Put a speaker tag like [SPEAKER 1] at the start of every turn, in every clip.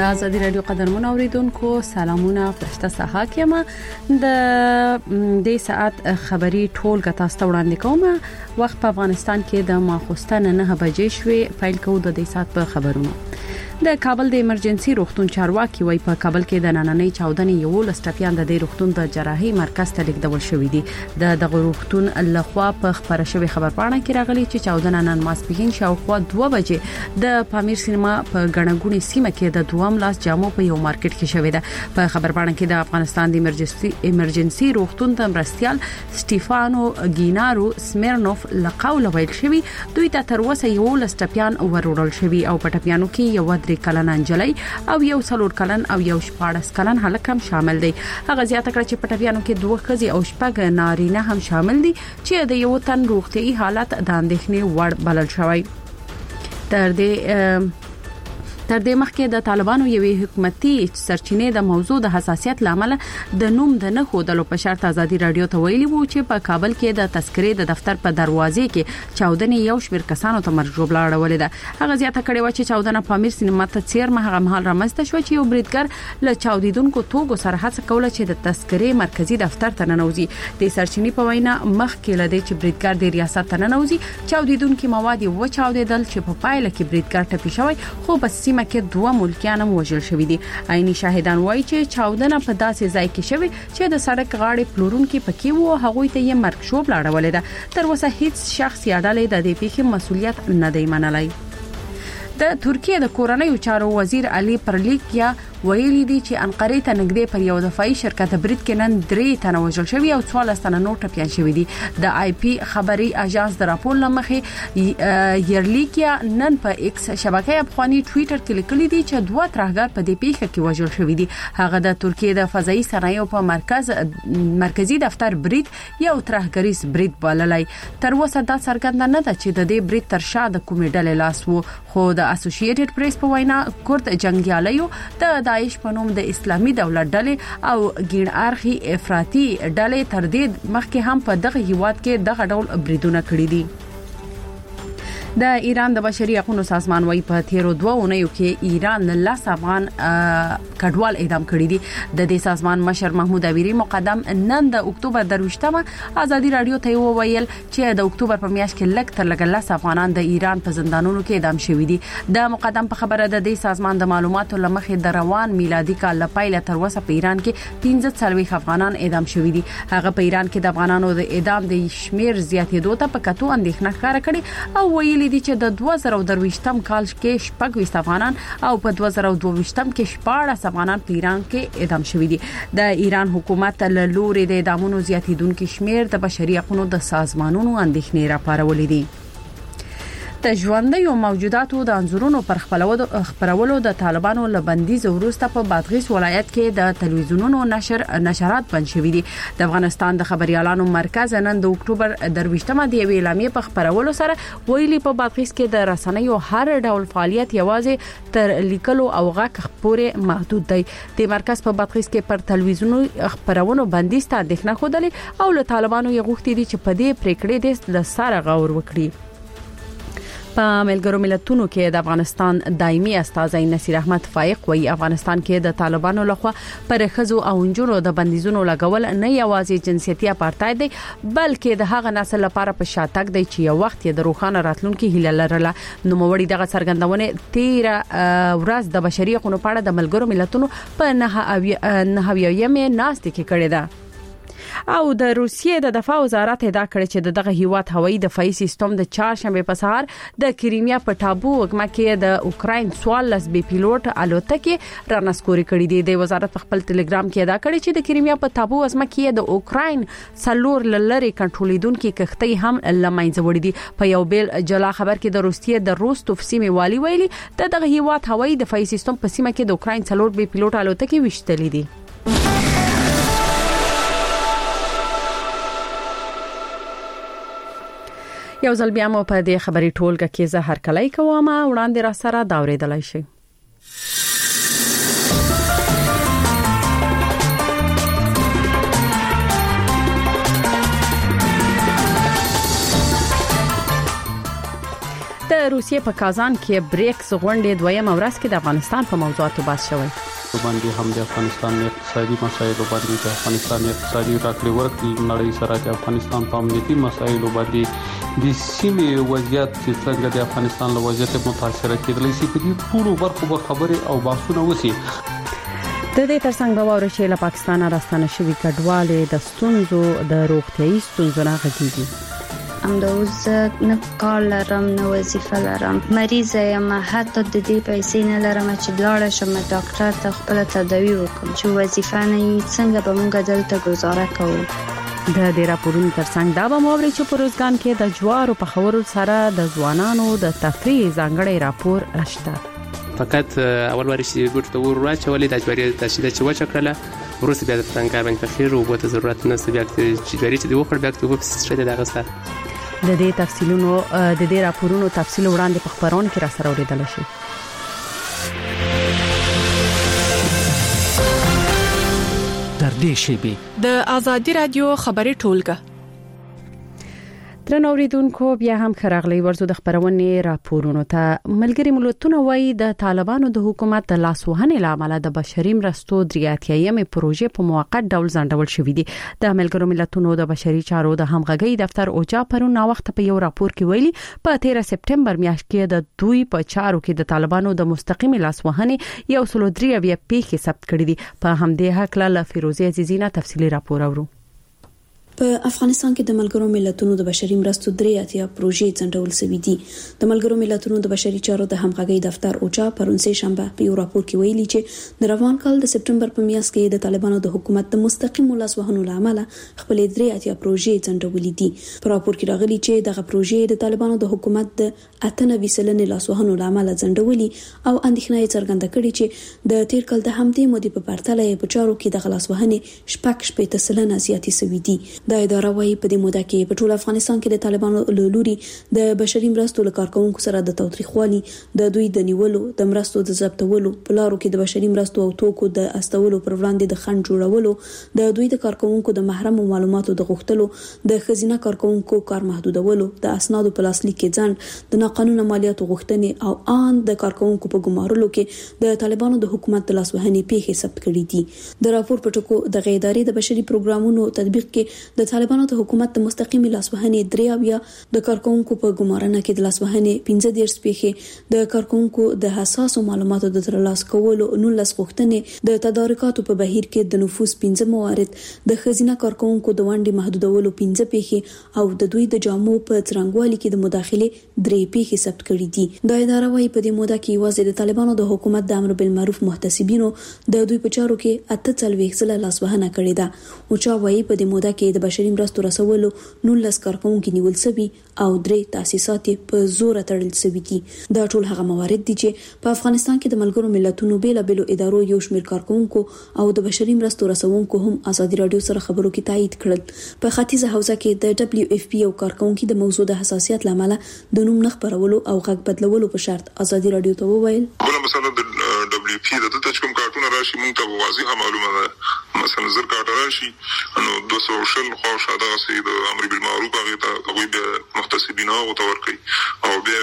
[SPEAKER 1] د ازادي رادیو قدرمن اوریدونکو سلامونه فرشته صحه کېما د دې ساعت خبری ټولګه تاسو ته وړاندې کوم. وخت په افغانستان کې د ماخوستن 9 بجې شوې. پیل کوو د دې ساعت په خبرونو. د کابل د ایمرجنسي روغتون چارواکي وای په کابل کې د نننۍ چاودنې یو لسټپیان د روغتون د جراحي مرکز ته لیکدول شوې دي. د روغتون لخوا په خبره شوی خبر پاڼه کې راغلي چې چاودنه نن ماسپښین شاوخوا 2 بجې د پامیر سینما په غنګونی سیمه کې د دوام لاس جامو په یو مارکیټ کې شوې ده. په خبر پاڼه کې د افغانستان د ایمرجنسي روغتون د مرستيال سټيفانو ګینارو سمیرنوف لقول ویل شوی دوی ته تر اوسه یو لسټپیان ورورل شوی او په ټپیانو کې یو 3 کلن انجلۍ او یو 4 کلن او یو 14 کلن هلک هم شامل دي. هغه زیاته کړ چې په ټپیانو کې 2 ښځې او 6 نارینه هم شامل دي چې د یو تن روغتيایي حالت د اندېښنې وړ بلل شوی. تر دې مخکې د طالبانو یوې حکومتي سرچینې د موضوع د حساسیت لامل د نوم د نه خودلو په شرط ازادي رادیو ته ویلي وو چې په کابل کې د تذکرې د دفتر په دروازې کې چاودنې یو شمېر کسانو ته مرګ ژوبلاړولې ده. هغه زیاته کړې و چې چاودنه پامیر سینما ته چیر مهال رامنځته شو چې یو بریدګر له چاودیدونکو توغو سره هڅه کوله چې د تذکرې مرکزی دفتر ته ننوځي. د سرچینې په وینا مخکې لدی چې بریدګر د ریاست ته ننوځي چاودیدونکو مواد و چاودیدل چې په پایله کې بریدګر ټپي شوی خو په کې 2 ملکیان هم وژل شوی دي. عیني شاهدان وایي چې چاودنه په داسې ځای کې شوی چې د سړک غاړې پلورونکو پکې وو هغه ته یې مرګ شوب لاړولې ده. تر اوسه هیڅ شخص یا ډلې د دې پیښې مسولیت نه دی منلای. د ترکیه د کورنۍ چارو وزیر علي پرلیکیا ویلي دي چې انقره ته نږدې پر یو دفاعي شرکت برید کې نن 3 تنه وژل شوی او 14 تنه نور ټپيان شوی دي. د آی پی خبري اژانس د راپور لمخې یرلیکیا نن په ایکس شبکې افغاني ټوئیټر کې لیکلي دي چې 2 ترهګر په دې پیښه کې وژل شوی دي. هغه د ترکیه د فضائي صنایعو په مرکزی دفتر برید یو ترهګریز برید بللای. تر اوسه دا څرګنده نه ده چې د دې برید تر شا د کومې ډلې لاس وو خو د اسوسییټډ پریس په وینا کورد جنگیالیو د داعش په نوم د اسلامي دولت ډلې او ګڼ اړخي افراطي ډلې تر دې مخکې هم په دغه هیواد کې دغه ډول بریدونه کړی دي. د ایران د بشري حقوقو سازمان وايي په تیرو 2 اونیو کې ایران له افغان کډوال اعدام کړی دي. د دې سازمان مشر محمود امیری مقدم نن د اکتوبر 28مه ازادي رادیو ته وویل چې د اکتوبر په میاشت کې لږ تر لږه افغانان د ایران په زندانونو کې اعدام شوي دي. د مقدم په خبره د دې سازمان د معلوماتو لمخې د روان میلادي کال لپاره تر اوسه په ایران کې 15 افغانان اعدام شوي دي. هغه په ایران کې د افغانانو د اعدام د شمیر زیاتېدو ته په کتو اندېښنه ښکاره کړې او ویلي دي چې د 2023م کال کې 26 افغانان او په 2022م کې 14 افغانان په ایران کې اعدام شوي دي. د ایران حکومت له لوري د اعدامونو زیاتیدونکو شمیر د بشري حقوقو د سازمانونو اندېښنې راپارولې دي. د ژوندۍ او موجوداتو د انځورونو پر خبرولو د طالبانو له بندیز وروسته په بادغیس ولایت کې د تلویزیونونو نشرات بند شوي دي. د افغانستان د خبريالانو مرکز نن د اکتوبر 28مه د اعلامیې په خبرولو سره ویلي په بادغیس کې د رسنیو هر ډول فعالیت یوازې تر لیکلو او غږ پورې محدود دی. د مرکز په بادغیس کې پر تلویزیونو خبرونو بندیز ته اندېښنه خوده او له طالبانو یې غوښتي دي چې په دې پریکړې د سره غور وکړي. په ملګرو ملتونو کې د افغانستان دایمي استازی نصیر احمد فائق وایي افغانستان کې د طالبانو لخوا پر خزو او انجونو د بندیزونو لګول نه یوازې جنسيتي اپارټاید دی بلکې د هغه نسل لپاره په شاتګ دی چې یو وخت یې د روخانه راتلونکو هیله لرله. نو موړي دغه څرګندونه 13 ورځ د بشري حقوقو په اړه د ملګرو ملتونو په 9 ناست کې کړې ده. او د روسیې د دفاع وزارت ادعا کړې چې دغه هیواد هوایي دفاعي سیستم د چهارشنبه په سهار د کریمیا په ټابو وګما کې د اوکراین 14 بي پيلوټ الوتکې رانسکوري کړې دي. د وزارت په خپل ټلګرام کې ادعا کړې چې د کریمیا په ټابو وګما کې د اوکراین څلور لری کنټرولیدونکو کښتۍ هم لمنځه وړي دي. په یو بیل جلا خبر کې د روسیې د روستوف سیمې والی ویلي دغه هیواد هوایي دفاعي سیستم په سیمه کې د اوکراین 4 بي پيلوټ الوتکې وشتلې دي. یو ځل بیا مو په دې خبري ټولګه کې زه هر کله کوم وړاندې را سره دا اوریدلای شي. د د روسیې په کازان کې بریکس غونډې دویم ورځ کې د افغانستان په موضوعاتو بحث شوی.
[SPEAKER 2] باندې هم د افغانستان اقتصادي مسایلو باندې د افغانستان اقتصادي راکړې ورکړې نړۍ سره د افغانستان په امنیتي مسایلو باندې د سیمې وضعیت چې څنګه د افغانستان له وضعیت متاثر کېدلی شي په دې ټولو برخو خبرې او بحثونه وشي.
[SPEAKER 1] د دې ترڅنګ به واورئ چې له پاکستان راستنه شوی کډوالې د ستونزو د روغتيایي ستونزو نه غږیږي.
[SPEAKER 3] همداوز نه کار لرم نه وظیفه لرم، مریض یم، حتی د دې پیسې نه لرم چې لاړ شم ډاکټر ته خپل تداوی وکړم چې وظیفه نه یې څنګه به موږ دلته گزاره کوو.
[SPEAKER 1] د دې راپورونو ترڅنګ دا به موري چې په روزګان کې د جوارو په خورو سره د ځوانانو د تفریح ځانګړی راپور راشته.
[SPEAKER 4] فقط اول واری چې ګوت ته ور راچولې د جواری د شیده چې وچ کړله ورسته بیا د څنګه باندې تخیر او بوته ضرورت نه سی بیا چې جواری چې د وخت بیا ته په سترته دغه سره
[SPEAKER 1] د دې تفصیلونو د دې راپورونو تفصیل وړاندې په خبرونه کې را سره اوریدل شي.
[SPEAKER 5] تر دې شی
[SPEAKER 6] د آزادي رادیو خبري ټولګه
[SPEAKER 1] درنو اوریدونکو بیا هم خراغلی ورزو د خبرونې راپورونو ته. ملګری ملتونه وایي د طالبانو د حکومت د لاسوهنې لامل د بشري مرستو دریاتیایم پروژې په موقت ډول ځنډول شوې دي. د ملګرو ملتونو د بشري چارو د همغږي دفتر اوچا پرون وخت په یو راپور کې ویلي په 13 سپټمبر میاشت کې د دوی په چارو کې د طالبانو د مستقیم لاسوهنې یو سلو دریوي پیښې ثبت کړې دي. په همدې حق له فیروزه عزیزینا تفصیلی راپور اورو.
[SPEAKER 7] په افغانستان کې د ملګرو ملتونو د بشري مرستو دریاتیا پروژې ځنډول شوې دي. د ملګرو ملتونو د بشري چارو د همغږي دفتر اوچا پرون سه شنبه په یو راپور کې ویلي چې د روان کال د سپټمبر په میاشت کې د طالبانو د حکومت د مستقیم لاسوهنو لامل خپل دریاتیا پروژې ځنډولې دي. په راپور کې راغلي چې دغه پروژې د طالبانو د حکومت د 98% لاسوهنو لامل ځنډولې او اندېښنه یې څرګنده کړې چې د تیر کال د همدې مودې په پرتله په چارو کې د لاسوهنې 8% زیاتې شوې دي. د اداره وايي په دې موده کې په ټول افغانستان کې د طالبانو له لوري د بشري مرستو لکارکونکو سره د تاوتریخوالي، د دوی د نیولو، د مرستو د ضبطولو، په لارو کې د بشري مرستو او توکو د استولو پر وړاندې د خنډ جوړولو، د دوی د کارکونکو د محرم معلوماتو د غوښتلو، د خزینه کارکونکو کار محدودولو، د اسنادو په لاسلیک کې ځنډ، د ناقانونه مالیاتو غوښتنې او ان د کارکونکو په ګمارلو کې د طالبانو د حکومت د لاسوهنې پیښې ثبت کړې دي. د راپور په ټکو د ادارې د بشري پروګرامونو تطبیق کې د طالبانو د حکومت د مستقیمي لاسوهنې دریاویا د کارکونکو په ګمارنه کې د لاسوهنې 15 پیښې، د کارکونکو د حساسو معلوماتو د ترلاسه کولو 19 غوښتنې، د تدارکاتو په بهیر کې د نفوذ 15 موارد، د خزینه کارکونکو د ونډې محدودولو 15 پیښې او د دوی د جامو په څرنګوالي کې د مداخله 3 پیښې ثبت کړې دي. د اداره وايي په دې موده کې یوازې د طالبانو د حکومت د امر بالمعروف محتسبینو د دوی په چارو کې 48 ځله لاسوهنه کړې ده. او چا وايي په دې موده کې د بشري مرستو رسولو 19 کارکونکو نیول شوي او 3 تاسیسات په زور تړل شوي دي. دا ټول هغه موارد دي چې په افغانستان کې د ملګرو ملتونو بیلابل ادارو یو شمېر کارکونکو او د بشري مرستو رسونکو هم آزادي رادیو سره خبرو کې تایید کړل. په ختیځه حوزه کې د WFP او کارکونکو د موضوع د حساسیت لامل د نوم نخ پرولو او غږ بدلولو په شرط آزادي رادیو ته وویل
[SPEAKER 8] بل مثلا د WFP د تچکم کارتونه راشي مونږ ته واضحه معلومه ده مثلا زر کارت راشي نو 200 خو شاده سي د امر بالمعروف هغه ته وي به محتسبین او تور کوي او بیا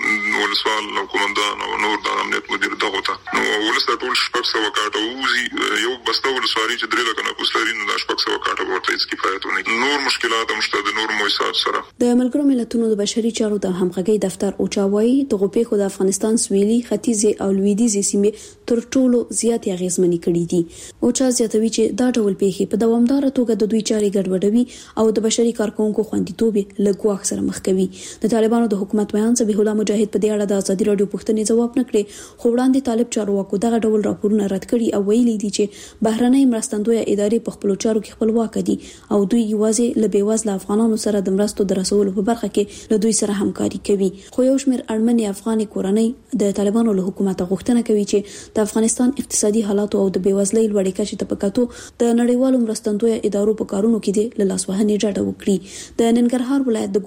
[SPEAKER 8] ولسوال او کومندان او نور د امنیت مدیر دغه ته نو ولسته ټول شپږ سو کارت وزي یو بسته ولسوالي چې درې لکه نه کوسلري نه شپږ سو کارت ورته هیڅ کفایت نه نور مشکلات مشته د نور موثات سره
[SPEAKER 7] د ملګرو ملتونو د بشري چارو د همغږي دفتر او چاوي د غوپې د افغانستان سویلي ختیځ او لویدیځ سیمې تر ټولو زیات اغیزمنې کړې دي. او چا زیاتوي چې دا ډول پیښې په دوامدار توګه د دوی چاري ګډوډوي او د بشري کارکونکو خوندیتوب له ګواښ سره مخ کوي. د طالبانو د حکومت بیان ذبیح الله مجاهد په دې اړه د آزادي رادیو پوښتنې ځواب نکړي خو وړاندې طالب چارواکو دغه ډول راپورونه رد کړي او ویلي دي چې بهرنۍ مرستندوی ادارې په خپل چارو کې خپلواک دي او دوی یوازې له بیوزله افغانانو سره د مرستو د رسولو په برخه کې له دوی سره همکاري کوي. خو یو شمېر اړمنې افغاني کورنۍ د طالبانو له حکومت غوښتنه کوي چې د افغانستان اقتصادي حالات او د بیوزلۍ لوړې کچې ته پکاتو د نړیوالو مرستندوی ادارو په کارونو کې د لاسوهنې ډډه وکړي. د ننګرهار ولایت د ګوشتې ولسوالۍ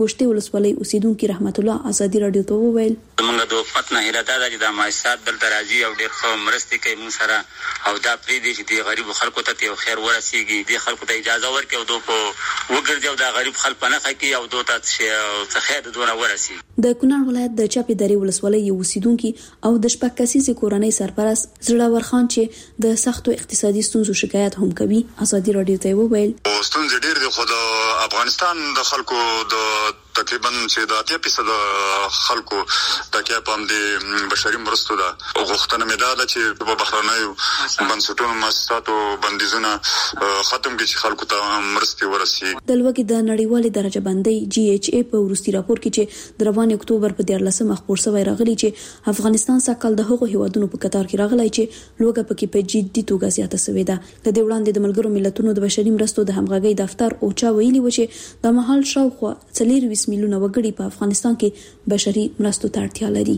[SPEAKER 7] ولسوالۍ اوسیدونکو رحمت الله ازادي رادیو ته وویل
[SPEAKER 9] موږ د فتنه اراده ده چې د مؤسسات دلته راځي او ډېر ښه مرستې کوي موږ سره او دا پرې دي چې د غریب خلکو ته یو خیر ورسیږي د خلکو ته اجازه ورکړي او دوی په وګرځي او د غریب خلک په نخښه کې او دوی ته خیر دونه ورسیږي. د
[SPEAKER 7] کونړ ولایت د چاپی درې ولسوالۍ یو اوسیدونکو او د شپږ کسیزې کورنۍ سرپرست زړور خان چې د سختو اقتصادي ستونزو شکایت هم کوي ازادي رادیو ته وویل
[SPEAKER 10] ستونزې ډېر دي خو د افغانستان د خلکو د تقریبا چې د 80% خلکو تکیه په د بشري مرستو ده او غوښتنه مې ده چې په بهرنیو بنسټونو مؤسساتو بندیزونه ختم کړي چې خلکو ته مرستې ورسیږي.
[SPEAKER 7] د لوګي د نړیوالې درجه بندۍ GHA په وروستي راپور کې چې د روان اکتوبر په 14 خبر شوی راغلی چې افغانستان سکهال د هغو هیوادونو په قطار کې راغلی چې لوګه پکې په جدي توګه زیاته شوې ده. د دې وړاندې د ملګرو ملتونو د بشري مرستو د همغږي دفتر اوچا ویلي و چې د محل شاوخوا 40 میلیونه وګړي په افغانستان کې بشري مرستو ته اړتیا لري.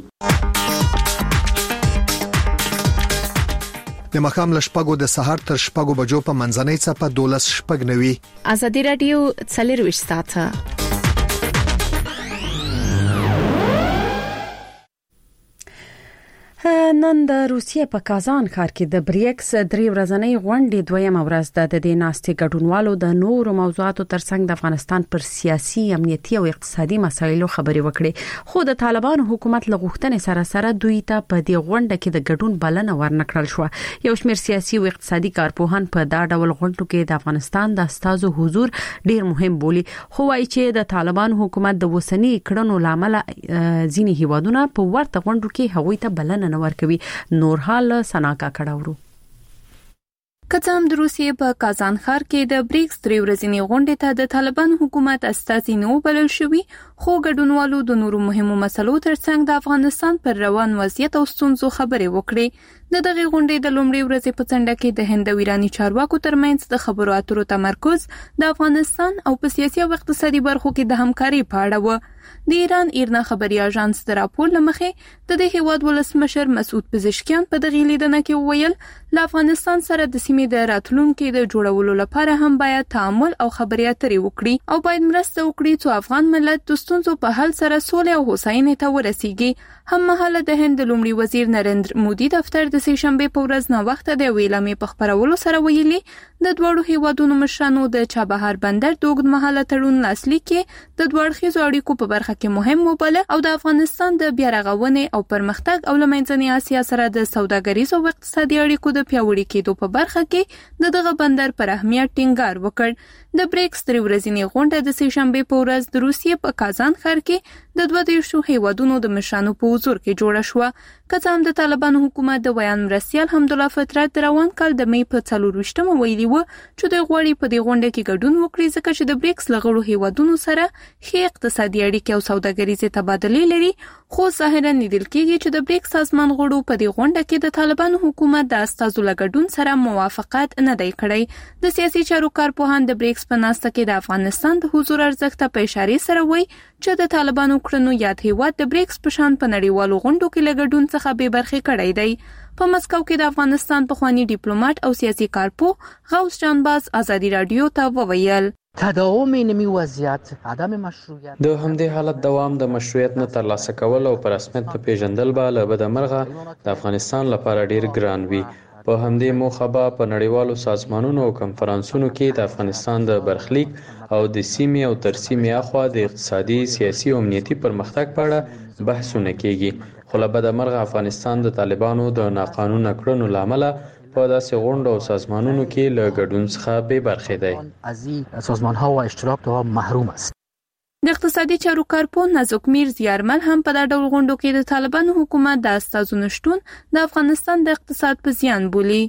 [SPEAKER 11] د مخام لشپګو د سحر تر شپګو بجو په منځنۍ څپه 12 شپګ نوي.
[SPEAKER 6] ازادي رادیو 24 ساعته.
[SPEAKER 1] نن د روسیې په کازان ښار کې د بریکس درې ورځنۍ غونډې دویمه ورځ ده. د دې ناستې ګډونوالو د نورو موضوعاتو ترڅنګ د افغانستان پر سیاسي، امنیتي او اقتصادي مسایلو خبرې وکړې، خو د طالبانو حکومت له غوښتنې سره دوی ته په دې غونډه کې د ګډون بلنه ورنکړل شو. یو شمېر سیاسي او اقتصادي کارپوهان په دا ډول غونډو کې د افغانستان د استازو حضور ډیر مهم بولي، خو وايي چې د طالبانو حکومت د وسنی کړنو لامل ځینې هیوادونه په ورته غونډو کې هغوی ته بلنه نه ورکوي. نور حال سناکا کډاورو.
[SPEAKER 6] کڅام د روسیې په کازان ښار کې د بریکس درې ورځنۍ غونډې ته د طالبان حکومت استازي نو بلل شوی، خو ګډونوالو د نورو مهمو مسلو ترڅنګ د افغانستان پر روان وضعیت او ستونزو خبرې وکړې. د دغه غونډې د لومړۍ ورځې په څنډه کې د هند او ایراني چارواکو ترمنځ د خبرو اترو تمرکز د افغانستان او په سیاسي او اقتصادي برخو کې د همکارۍ په اړه و. د ایران ایرنا خبري اژانس د راپور لمخې د دې هیواد ولسمشر مسعود پزشکیان په دغه لیدنه کې وویل له افغانستان سره د سیمې د راتلونکو د جوړولو لپاره هم باید تعامل او خبرې اترې وکړي او باید مرسته وکړي چې افغان ملت د ستونزو په حل سره سولې او هوساینې ته ورسیږي. هم مهاله د هند لومړي وزیر نریندر مودي دفتر د سه شنبه په ورځ نو وخت د ویلامې په خبرولو سره ویلي د دوړو هیوادونو مشرانو د چابهار بندر د اوږد مهاله تړون لاسلیک کې د دوړخیزو اړیکو په برخه کې مهم وبله او د افغانستان د بیا رغونې او پرمختګ او لمنځنۍ اسیا سره د سوداګریزو او اقتصادي اړیکو د پیاوړي کېدو په برخه کې دغه بندر پر اهمیت ټینګار وکړ. د بریکس درې ورځنۍ غونډه د سه شنبه په ورځ د روسیې په کازان ښار کې د 22 هیوادونو د مشرانو په حضور کې جوړه شوه. کڅام د طالبانو حکومت د ویان مرستیال حمدالله فطرت د روان کال د مې په 24 ویلي و چې د غوړی په دې غونډه کې ګډون وکړي ځکه چې د بریکس لغړو هیوادونو سره ښه اقتصادي اړیکې او سوداګریزه تبادلې لري، خو ظاهرا نیدل کېږي چې د بریکس سازمان غړو په دې غونډه کې د طالبانو حکومت د استازو لګډون سره موافقت نه دی کړی. د سیاسي چارو کارپوهان د بریکس په ناسته کې د افغانستان د حضور ارزښت په اشاره سره وایي چې د طالبانو کړنو یاد هیواد د بریکس په شان په نړیوالو غونډو کې لګډون څخه به برخه کړی دی. په مسکو کې د افغانستان پخوانی ډیپلوماټ او سیاسي کارپو غوث جانباز ازادي رادیو ته وویل
[SPEAKER 12] تداوم نمی وضعیت عدم مشروعیت
[SPEAKER 13] د همدې حالت دوام د مشروعیت نه ترلاسه کول او پر رسمیت نه پیژندل به له بده مرغه د افغانستان لپاره ډیر ګران وي. په همدې موخه به په نړیوالو سازمانونو او کنفرانسونو کې د افغانستان د برخلیک او د سیمې او ترسیمې اخوا د اقتصادي، سیاسي او امنیتي پرمختګ په اړه بحثونه کیږي. خو له بده مرغه افغانستان د طالبانو د ناقانونه کړنو لامل په داسې غونډو او سازمانونو کې له ګډون څخه بې برخې دی.
[SPEAKER 12] از سازمان‌ها و اشتراک در آن محروم است.
[SPEAKER 6] د اقتصادي چارو کارپوه نازک میر زیارمل هم په دا ډول غونډو کې د طالبانو حکومت د استازو نشټون د افغانستان د اقتصاد په زیان بولي.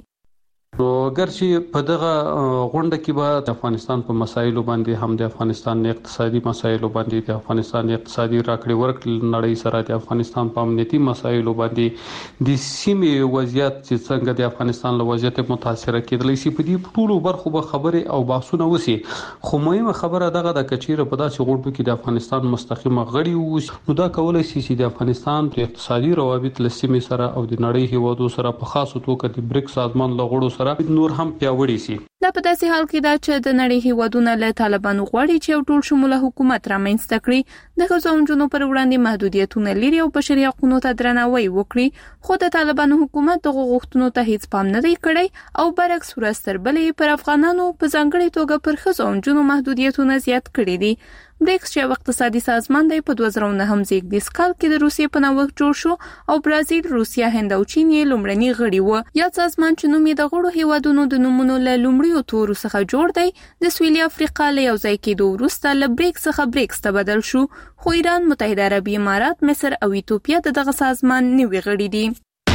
[SPEAKER 2] ګرچې په دغه غونډه کې به د افغانستان په مسایلو باندې هم د افغانستان اقتصادي مسایلو باندې د افغانستان اقتصادي راکړې ورکړې نړۍ سره د افغانستان په امنیتي مسایلو باندې د سیمې وضعیت چې څنګه د افغانستان له وضعیت متاثر کېدلی شي په دې ټولو برخو به خبرې او بحثونه وشي. خو مهمه خبره دغه د کچیره په داسې غونډو کې د افغانستان مستقیمه غړي وو نو دا کولای شي چې د افغانستان د اقتصادي روابط له سیمې سره او د نړۍ هیوادو سره په خاصه توګه د بریکس سازمان له غړو سره نور هم پیاوړي شي.
[SPEAKER 6] دا په داسې حال کې دا چې د نړۍ هیوادونو له طالبانو غواړي چې ټول شموله حکومت رامنځته کړي، د ښځو او نجونو پر وړاندې محدودیتونه لري او بشري حقوقو ته درناوی وکړي، خو د طالبانو حکومت دغه غوښتنو ته هیڅ پام نه دی کړی او برعکس ورستر بلې پر افغانانو په ځانګړي توګه پر ښځو او نجونو محدودیتونه زیات کړي دي. بریکس چې اقتصادي سازمان دی په 2009 کال کې د روسیې په نوښت جوړ شو او برازیل، روسیا، هند او چین یې لومړني غړي وو. یا سازمان چې نوم یې د غړو هیوادونو د نومونو له لومړیو تورو څخه جوړ دی، د سویلي افریقا له یو ځای کېدو وروسته له بریکس څخه بریکس ته بدل شو، خو ایران، متحده عربي امارات، مصر او ایتوپیا دغه سازمان نوي غړي دي.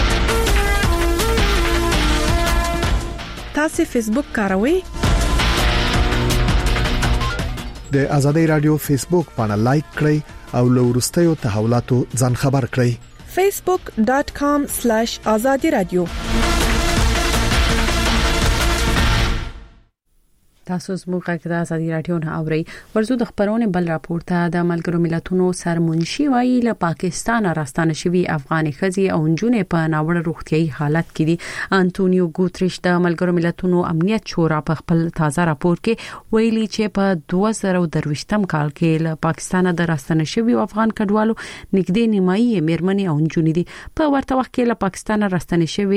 [SPEAKER 14] تاسو فیسبوک کاروئ؟
[SPEAKER 11] د ازادۍ رادیو فیسبوک باندې لایک کړئ او له وروستیو تحولاتو ځان خبر کړئ.
[SPEAKER 14] facebook.com/azadi radio.
[SPEAKER 1] تاسو زموږ غږ د ازادي رادیو نه اورئ. ورزو د خبرونه بل راپورته د ملګرو ملتونو سرمنشي وايي له پاکستان راستانه شوی افغان ښځې او نجونې په ناوړه روغتيایي حالت کې دي. انټونیو ګوتریش د ملګرو ملتونو امنیت شورا په خپل تازه راپور کې ویلي چې په 2023م کال کې له پاکستان د راستانه شوی افغان کډوالو نږدې نیمایي میرمنې او نجونې دي. په ورته وخت کې له پاکستان راستانه شوی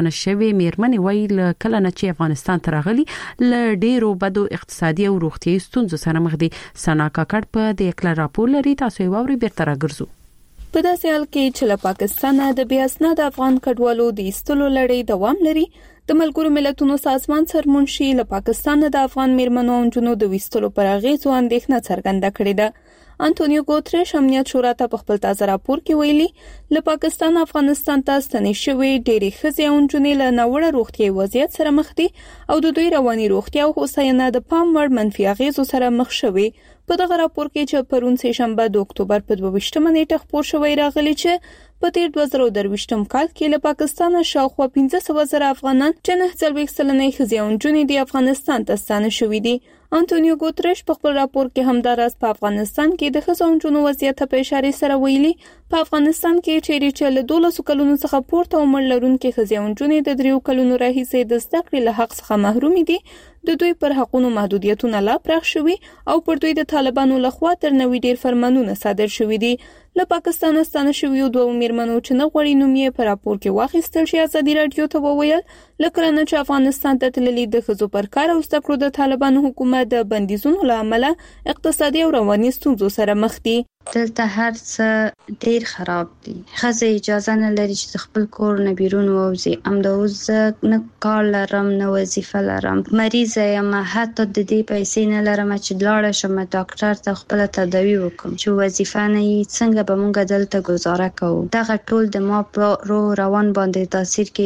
[SPEAKER 1] میرمنې ویل کله نه چې افغانستان ته راغلي ل ډیرو بدو اقتصادي او روغتيایي ستونزو سره مخ دي. سنا کاکړ په دې اکلا راپور لري، تاسو یې واوري بیرته راګرځو.
[SPEAKER 6] په داسې حال کې چې له پاکستان د بیا اسناد افغان کډوالو د ایستلو لړۍ دوام لري، د ملګرو ملتونو سازمان سرمنشي له پاکستان د افغان میرمنو او نجونو د ویستلو پر اغیزو اندېښنه څرګنده کړې ده. انټونیو ګوتریش امنیت شورا ته په خپل تازه راپور کې ویلي له پاکستان افغانستان ته ستنې شوې ډېری ښځې او نجونې له ناوړه روغتيایي وضعیت سره مخ دي او د دوی رواني روغتیا او هوساینه د پام وړ منفي اغیزو سره مخ شوي. په دغه راپور کې چې پرون سه شنبه د اکتوبر په 22مه نیټه خپور شوی راغلی چې په تیر 2023م کال کې له پاکستان شاوخوا 15,000 افغانان چې 9.4 سلنه ښځې او نجونې د افغانستان ته ستانه شوي دي. انټونیو ګوتریش په خپل راپور کې همداراز په افغانستان کې د ښځو او نجونو وضعیت په اشاره سره ویلي په افغانستان کې چې له 12 کلونو څخه پورته عمر لرونکي ښځې او نجونې د 3 کلونو راهیسې د زده کړې له حق څخه محروم دي. د دوی پر حقونو محدودیتونه لا پراخ شوي او پر دوی د طالبانو لخوا تر نوې ډیر فرمانونه صادر شوي دي. له پاکستان ستانه شویو دوه میرمنو چې نه غوړي نوم یې په راپور کې واخیستل شي ازادي رادیو ته وویل لکه نه چې افغانستان ته تللي د ښځو پر کار او زده کړو د طالبانو حکومت د بندیزونو له امله اقتصادي او رواني ستونزو سره مخ دي.
[SPEAKER 3] دلته هر څه ډیر خراب دي. ښځه اجازه نه لري چې خپل کور نه بیرون ووځي. امداوز نه کار لرم نه وظیفه لرم. مریض یم، حتی د دې پیسې نه لرم چې لاړ شم ډاکټر ته خپل تداوی وکم چې وظیفه نه یې څنګه به مونږ دلته گزاره کوو. دغه ټول د ما په روح روان باندې تاثیر کوي.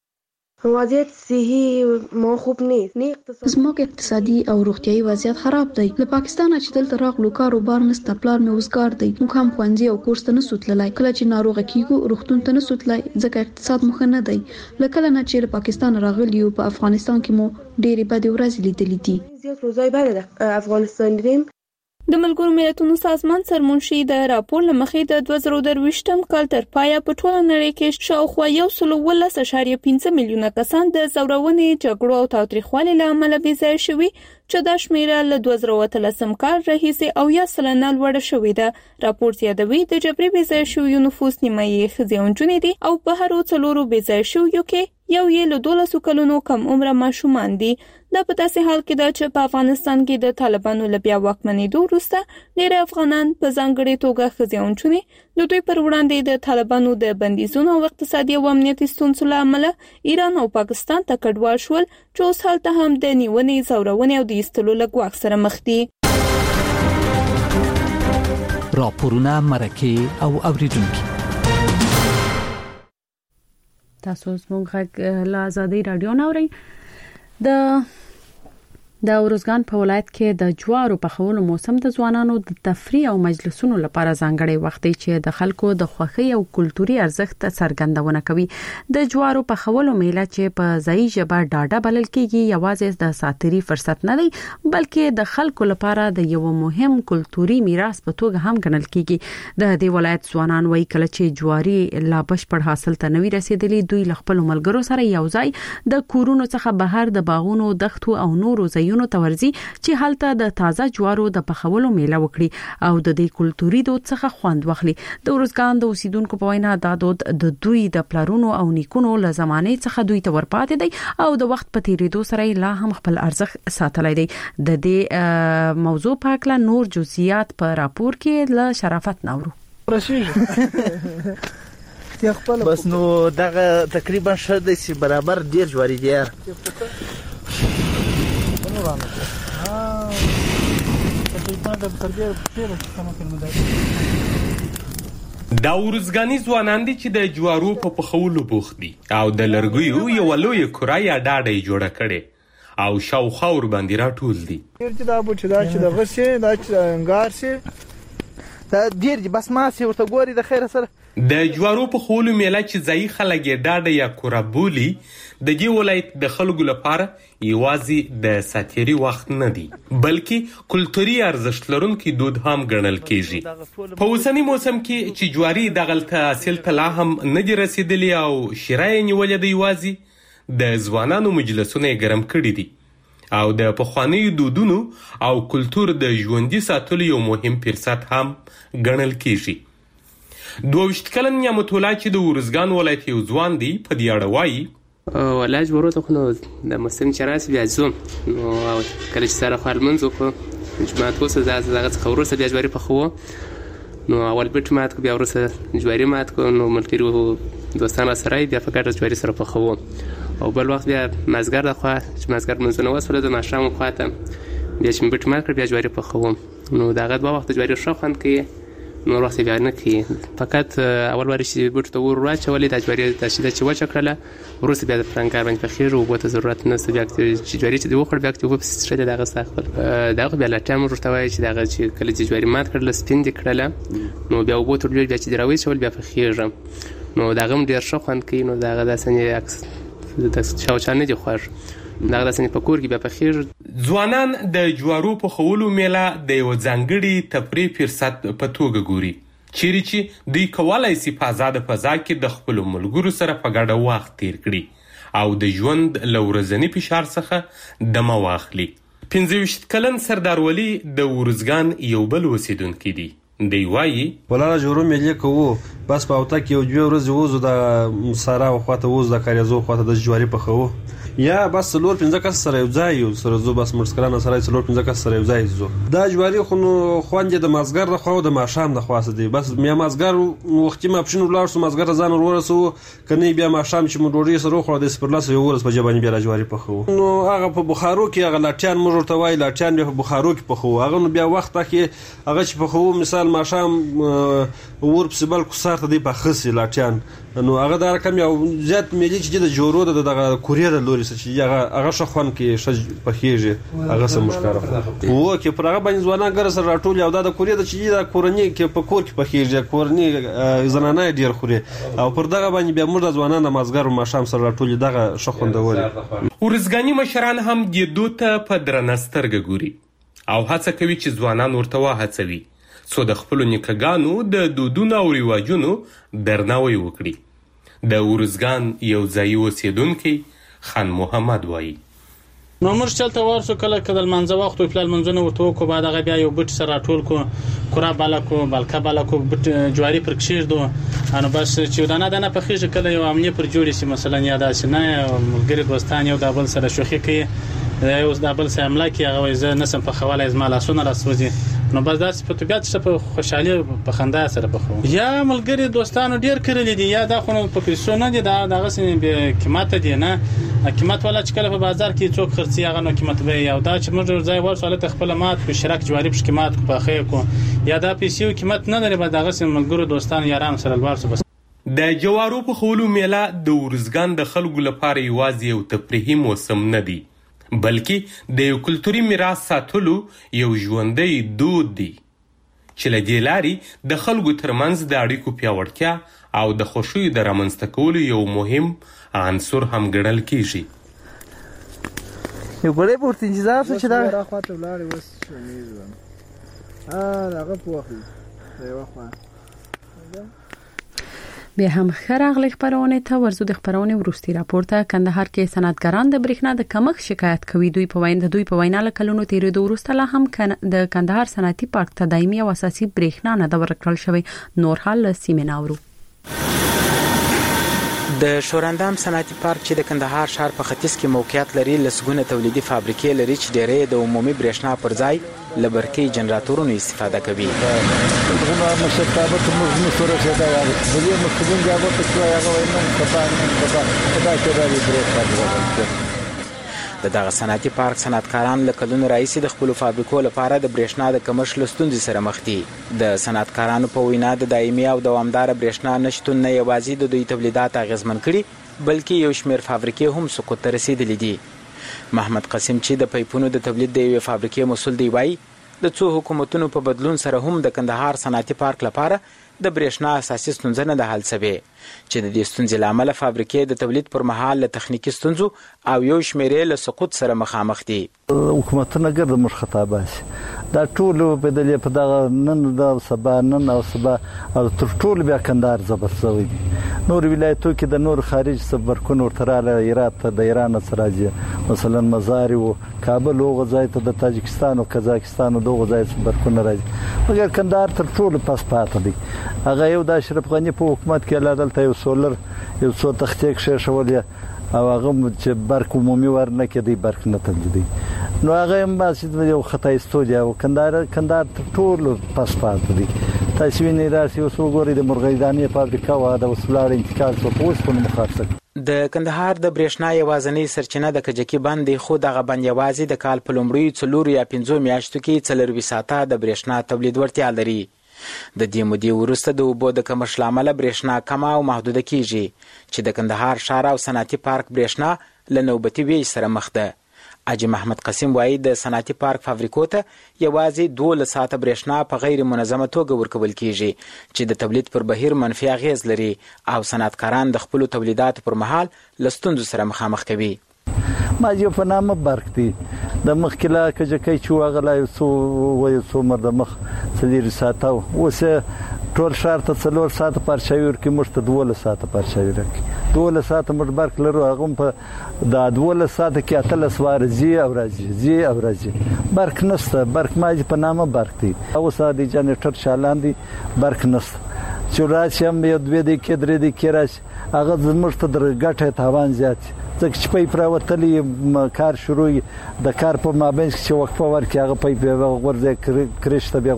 [SPEAKER 15] وضعیت صحي مو خوب نه
[SPEAKER 7] زموږ اقتصادي او روغتيایي وضعیت خراب دی. له پاکستان چې دلته راغلو کاروبار نشته، پلار مې وزګار دی. موږ هم ښوونځي او کورس ته نه سوتلای. کله چې ناروغه کیږو روغتون ته نه سوتلای ځکه اقتصاد مخ نه دی. لکه نه چې له پاکستان راغلیو په افغانستان کې مو ډېری بد ورځې لیدلې دي.
[SPEAKER 15] زیات روزای بل افغانستان دیم.
[SPEAKER 6] د ملګرو ملتونو سازمان سرمنشي د راپور لمخې د 2023م کال تر پایه په ټوله نړۍ کې شاوخوا 1.5 میلیونه کسان د زورونې، جګړو او تاوتریخوالي له امله بې ځایه شوي چې دا شمیره له 2013 کال راهیسې او یا سلنه لوړه شوې ده. راپور زیاتوي د جبري بې ځایه شویو نفوس نیمایي ښځې او نجونې دي او په هرو 4 بې ځایه شویو کې یو یې له 12 کلونو کم عمره ماشومان دي. دا په داسې حال کې ده چې په افغانستان کې د طالبانو له بیا واکمنېدو وروسته ډېر افغانان په ځانګړې توګه ښځې او نجونې د دوی پر وړاندې د طالبانو د بندیزونو او اقتصادي او امنیتي ستونزو له امله ایران او پاکستان ته کډوال شول چې اوس هلته هم د نیونې، زورونې او د ایستلو له ګواښ سره مخ دي.
[SPEAKER 5] راپورونه، مرکې او اوریدونکي تاسو زموږ غږ له ازادي رادیو نه اورئ. د
[SPEAKER 1] د ارزګان په ولایت کې د جوارو په خولو موسم د ځوانانو د تفریح او مجلسونو لپاره ځانګړی وخت دی چې د خلکو د خوښۍ او کلتوري ارزښت څرګندونه کوي. د جوارو په خولو میله چې په ځای ژبه ډاډه بلل کېږي یوازې د ساتري فرصت نه دی بلکې د خلکو لپاره د یو مهم کلتوري میراث په توګه هم ګڼل کېږي. د دې ولایت ځوانان وایي کله چې جواري لا بشپړ حاصل ته نوي رسیدلی دوی له خپل ملګرو سره یوځای د کورونو څخه بهر د باغونو دښتو او نورو ځایونو ته ورځي چې هلته د تازه جوارو د پخولو میله وکړي او د دې کلتوري دود څخه خوند واخلي. د ارزګان د اوسیدونکو په وینا دا دود د دوی د پلارونو او نیکونو له زمانې څخه دوی ته ورپاتې دی او د وخت په تیریدو سره لا هم خپل ارزښت ساتلی دی. د دې موضوع په اړه نور جزئیات په راپور کې له شرافت نورو
[SPEAKER 16] بس نو دغه تقریبا شته چې برابر ډیر جواری دی.
[SPEAKER 17] دا ورزګانی ځوانان دي چې د جوارو په پخولو بوخت دي او د لرګیو یو لوی کورای ډاډه جوړه کړي او شاوخوا ور باندې راټول دي.
[SPEAKER 16] دا بوټ دا چې د غسه دا چې انګار سي دا ډیر بس ما سي ورته ګوري د خیر سره
[SPEAKER 17] د جوارو په خولو میله چې ځای خلک ډاډه یا کورابولي د دې ولایت د خلکو لپاره یوازې د ساتيري وخت نه دی بلکې کلتوري ارزښت لرونکي دود هم ګڼل کېږي. په اوسنی موسم کې چې جواري دغلته حاصل ته لا هم نه دی رسیدلی او شیرای نیولې دی یوازې د ځوانانو مجلسونه ګرم کړي دي او د پخوانیو دودونو او کلتور د ژوندۍ ساتلو یو مهم فرصت هم ګڼل کېږي. 22 کلن نعمت الله چې د ورزګان ولایت یو ځوان دی په دې اړه وایي
[SPEAKER 4] ولاج ورته خو د مسلم چرایس بیا زوم نو کله چې سره خپل منځ کو جماعت کو سزا دغه څخه ورسره بیا جواری په خو نو اول بیت مات کو بیا ورسره جواری مات کو نو ملګری دوستانه سره بیا فقط جواری سره په خو او بل وخت بیا مازګر د خو چې مازګر منځونه وسوله د ماشام خواته بیا چې بیت مات بیا جواری په خو نو دغه دوه وخت جواری شو خوند کوي نور وخت بیا نه کوي فقط اول واری چې بیت ته ور راچولې د جواری تاسیده چې وچ کړله ورسره بیا د فرنګار باندې فخیر او بوته ضرورت نه ست بیا چې جواری چې دی وخړ بیا چې په سټریټ دغه ساخل دغه بیا لا ټیم ورته وایي چې دغه چې کله چې جواری مات کړل سپین دي کړله نو بیا وبوته بیا چې دراوي شول بیا فخیر نو دغه ډیر ښه خوند کوي نو دغه د سنې عکس د شاوچانه دی خوښ دغه د سنې په کور کې بیا فخیر.
[SPEAKER 17] ځوانان د جوارو په خولو میله د یو ځانګړي تفریح فرصت په توګه ګوري چیرې چې دوی کولای شي په آزاده فضا کې د خپل ملګرو سره په ګډه وخت تیر کړي او د ژوند له ورځني فشار څخه دمه واخلي. 25 کلن سردار ولی د ورزګان یو بل اوسیدونکی دی. دی وایي
[SPEAKER 18] ولاله جوړو ملي کوو بس په اوته کې یو دوه ورځې وزو د سارا او خواته وز د کاریزو خواته د جواری په خو یا بس لور 15 کس سره یو ځای یو سره زو بس مرسکرانه سره لور 15 کس سره یو ځای زو دا جواری خو نو خوانجه د مازګر د خو د ماشام د خواسته دی بس میا مازګر وختي ما پښنو ولار سو مازګر ځان ورسو کني بیا ماشام چې مډوري سره خو د سپرلاس یو ورس په جبانی بیا جواری په خو نو هغه په بخارو کې هغه لاټیان موږ ورته وای لاټیان په بخارو کې په خو هغه نو بیا وخت کې هغه چې په خو مثال ماشام ور په سبل کو سارته دی په خسي لاټیان نو هغه دا رقم یو زیات ملي چې د جوړو دغه کوریا د لوري چې هغه شخوان کې شج پخېږي هغه سم مشکاره وو کې پر هغه باندې ځوانان ګر سره راټول یو د کوریا د چې د کورنۍ کې په کور کې پخېږي کورنۍ زنانه ډیر خوري او پر دغه باندې بیا موږ ځوانان د مازګر او ماشام سره راټول دغه شخوندوري.
[SPEAKER 17] ورزګانی مشران هم د دوته په درنسترګ ګوري او هڅه کوي چې ځوانان ورته وهڅوي څو د خپل نیکګانو د دودونو او ریواجونو درناوی وکړي. د ورزګان یو ځای اوسیدونکی خان محمد وایي
[SPEAKER 19] نو موږ چلته ورسو کله کله منځ وخت او خپل منځونه ورته کو بعد هغه بیا یو بټ سره ټول کو کورا بالا کو بلکا بالا کو بټ جواری پر کشیر دو انو بس چې دانه په خېږه کله یو امنیه پر جوړی شي مثلا یا داسې نه ملګری دوستان یو دابل سره شوخي کوي یو دابل سره املاکي هغه زه نسم په خواله از مال اسونه راسوځي نو بس داسې په طبيعت څه په خوشحالي په خندا سره په خو یا ملګری دوستانو ډیر کړل دي یا دا خو په پیسو نه دي دغه سن به قیمت دي نه قیمت ولا چې کله په بازار کې څوک خرڅي هغه نو قیمت به یا دا چې موږ ځای ورساله خپل مات په شرک جواری په قیمت په خې کو یا دا پیسو قیمت نه لري به دغه سن ملګرو دوستان یاران سره ورسو بس.
[SPEAKER 17] د جوارو په خولو میله د ورزګان د خلکو لپاره یوازې یو تفریحي موسم نه دی بلکې د یو کلتوري میراث ساتلو یو ژوندی دود دی چې له دې لارې د خلکو ترمنځ د اړیکو پیاوړتیا او د خوښیو د رامنځته کولو یو مهم عنصر هم ګڼل کیږي.
[SPEAKER 16] یو ګړی به ورته انتظار شو چې دا راخواته ولاړې اوس شمیز وم هغه په وخت د یوه خوا
[SPEAKER 1] بیا هم ښه راغلی خپرونې ته. ورځو د خپرونې وروستي راپور ته. کندهار کې صنعتګران د برېښنا د کمښت شکایت کوي. دوی په وینا له کلونو تیرېدو وروسته لا هم د کندهار صنعتي پارک ته دایمي او اساسي برېښنا نه ده ورکړل شوې. نور حال له سیمې نه اورو.
[SPEAKER 20] د شوراندام صنعتي پارک چې د کندهار ښار په ختیځ کې موقعیت لري لسګونه تولیدي فابریکې لري چې ډېری د عمومي برېښنا پر ځای له برقي جنراتورونو استفاده کوي. د دغه صنعتي پارک صنعتکاران له کلونو راهیسې د خپلو فابریکو لپاره د برېښنا د کمښت له ستونزې سره مخ دي. د صنعتکارانو په وینا د دایمي او دوامداره برېښنا نشتون نه یوازې د دوی تولیدات اغېزمن کړي بلکې یو شمېر فابریکې هم سقوط ته رسېدلي دي. محمد قاسم چې د پیپونو د تولید د یوې فابریکې مسؤل دی وایي د څو حکومتونو په بدلون سره هم د کندهار صنعتي پارک لپاره د برېښنا اساسي ستونزه نه ده حل شوې چې د دې ستونزې له امله فابریکې د تولید پر مهال له تخنیکي ستونزو او یو شمېر له سقوط سره مخامخ دي.
[SPEAKER 21] حکومتونه ګرد موږ خطا باسي دا ټول بدلې په دغه نن د سبا نن او سبا او تر ټول بیا کندهار زبر شوی دي. نور ولایتو کې د نور خارج سفرکونو ورتراله هرات ته د ایران سره راځي مثلا مزار او کابل او غزای ته د تاجکستان او قزاقستان او د غزای سفرکونو راځي مګر کندهار تر ټول پس پاتې دي. هغه یو د اشرف غنی په حکومت کې لادلته یو سولر یو څو تختې کې شولې او هغه چې برق عمومي ورنه کې دی برق نه تولیدي نو هغه هم باسي یو خطای استودیا او کندهار ټول پس پاتې دي. تاسو وینئ راسي اوس وګورئ د مرغیدانې فابریکه او د وسلار انتقال څخه اوس په مخاطب
[SPEAKER 20] د کندهار د برېښنا یوازینی سرچینه د کجکي بند دی خو دغه بند یوازې د کال په لومړیو 4 یا 5 میاشتو کې 4 ساعته د برېښنا تولید ورتیا لري. د دې مودې وروسته د اوبو د کمښت له امله برېښنا کمه او محدوده کیږي چې د کندهار ښار او صنعتي پارک برېښنا له نوبتي ویش سره مخ ده. حاجي محمد قاسم وایي د صنعتي پارک فابریکو ته یوازې 12 ساعته برېښنا په غیر منظمه توګه ورکول کیږي چې د تولید پر بهیر منفي اغیز لري او صنعتکاران د خپلو تولیداتو پر مهال له ستونزو سره مخامخ کوي.
[SPEAKER 21] ما یو په نامه برق دی د مخکله کجکی چې واغلا یو څو مر د مخ 4 ساعته اوس ټول ښار ته 4 ساعته پرچاوي ورکړي موږ ته 12 ساعته پرچاوي راکړي 12 ساعته موږ برق لرو هغه په د 12 ساعته کې 18 سوار زی او راځي برق نشته برق ماجی په نامه برق دی اوس د جنریټر چالان دی برق نشته چې راشي هم یو 2 دقیقې 3 دقیقې راشي هغه زموږ ته د ګټه تاوان زیات ځکه چې پای پراوتلې کار شروع د کار په مابین کې وقفه ورکړي هغه پای په ورځ کرشته بیا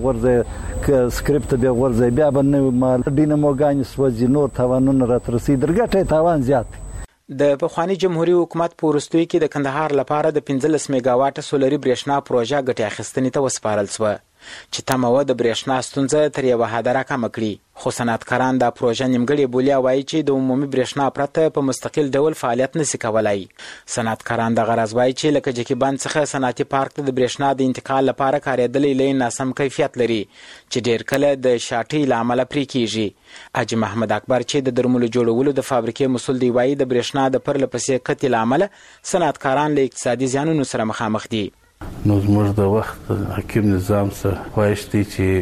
[SPEAKER 21] ورځ سکرپټ بیا ورځ بیا باندې مال ډیناموګانې سوځي نور تاوانونه راترسي درګټه تاوان زیات.
[SPEAKER 20] د پخوانی جمهوریت حکومت په وروستیو کې د کندهار لپاره د 15 میگاواټه سولري برېښنا پروژه ګټه اخیستنې ته وسپارل شوه چې تمه و د برېښنا ستونزه تر یوه حده راکمه کړي خو صنعتکاران دا پروژه نیمګړې بولي او وایي چې د عمومي برېښنا پرته په مستقل ډول فعالیت نشي کولای. صنعتکاران دغه راز وایي چې له کجکي بند څخه صنعتي پارک ته د برېښنا د انتقال لپاره کارېدلی لین ناسم کیفیت لري چې ډېر کله د شاټۍ له امله پرې کیږي. حاجي محمد اکبر چې د درملو جوړولو د فابریکې مسؤل دی وایي د برېښنا د پرله پسې قطع له امله صنعتکاران له اقتصادي زیانونو سره مخامخ دي.
[SPEAKER 22] نو زموږ د وخت حکیم نظام سره خواهش دی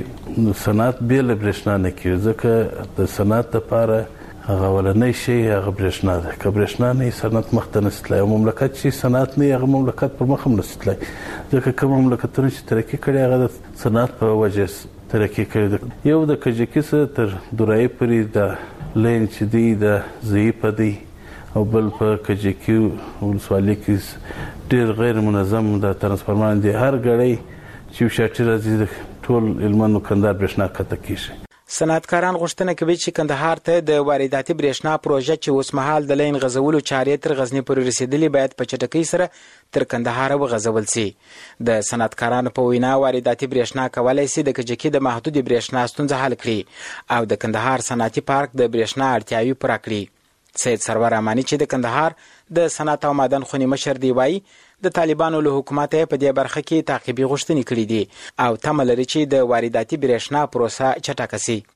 [SPEAKER 22] چې صنعت بې له برېښنا نه کېږي ځکه د صنعت لپاره هغه ولنی شی هغه برېښنا ده که برېښنا نه صنعت مخته نشي تللی او مملکت چې صنعت نه هغه مملکت پر مخ هم نشي تللی ځکه کوم مملکتونه چې ترقي کړي هغه د صنعت په وجه ترقي کړي یو د کجکي څخه تر دورایي پورې د لین چې دی د ضعیفه دی او بل په کجکي ولسوالۍ کې ډېر غیر منظم د ترانسفارمر دی هر غړی چې شاټي راځي ټول علمانو کندهار برېښنا کته کیږي.
[SPEAKER 20] صنعتکاران غوښتنه کوي چې کندهار ته د وارداتي برېښنا پروژه چې اوس مهال د لین غځولو چارې تر غزنی پورې رسیدلې باید په چټکۍ سره تر کندهار وغځول شي. د صنعتکارانو په وینا وارداتي برېښنا کولای شي د کجکي د محدود برېښنا ستونزه حل کړي او د کندهار صنعتي پارک د برېښنا اړتیاوې پوره کړي. سید سرور امانی چې د کندهار د صنعت او معدن خونې مشر دی وایي د طالبانو له حکومت په دې برخه کې تعقیبي غوښتنې کړې دي او تمه لري چې د وارداتي برېښنا پروسه چټکه شي.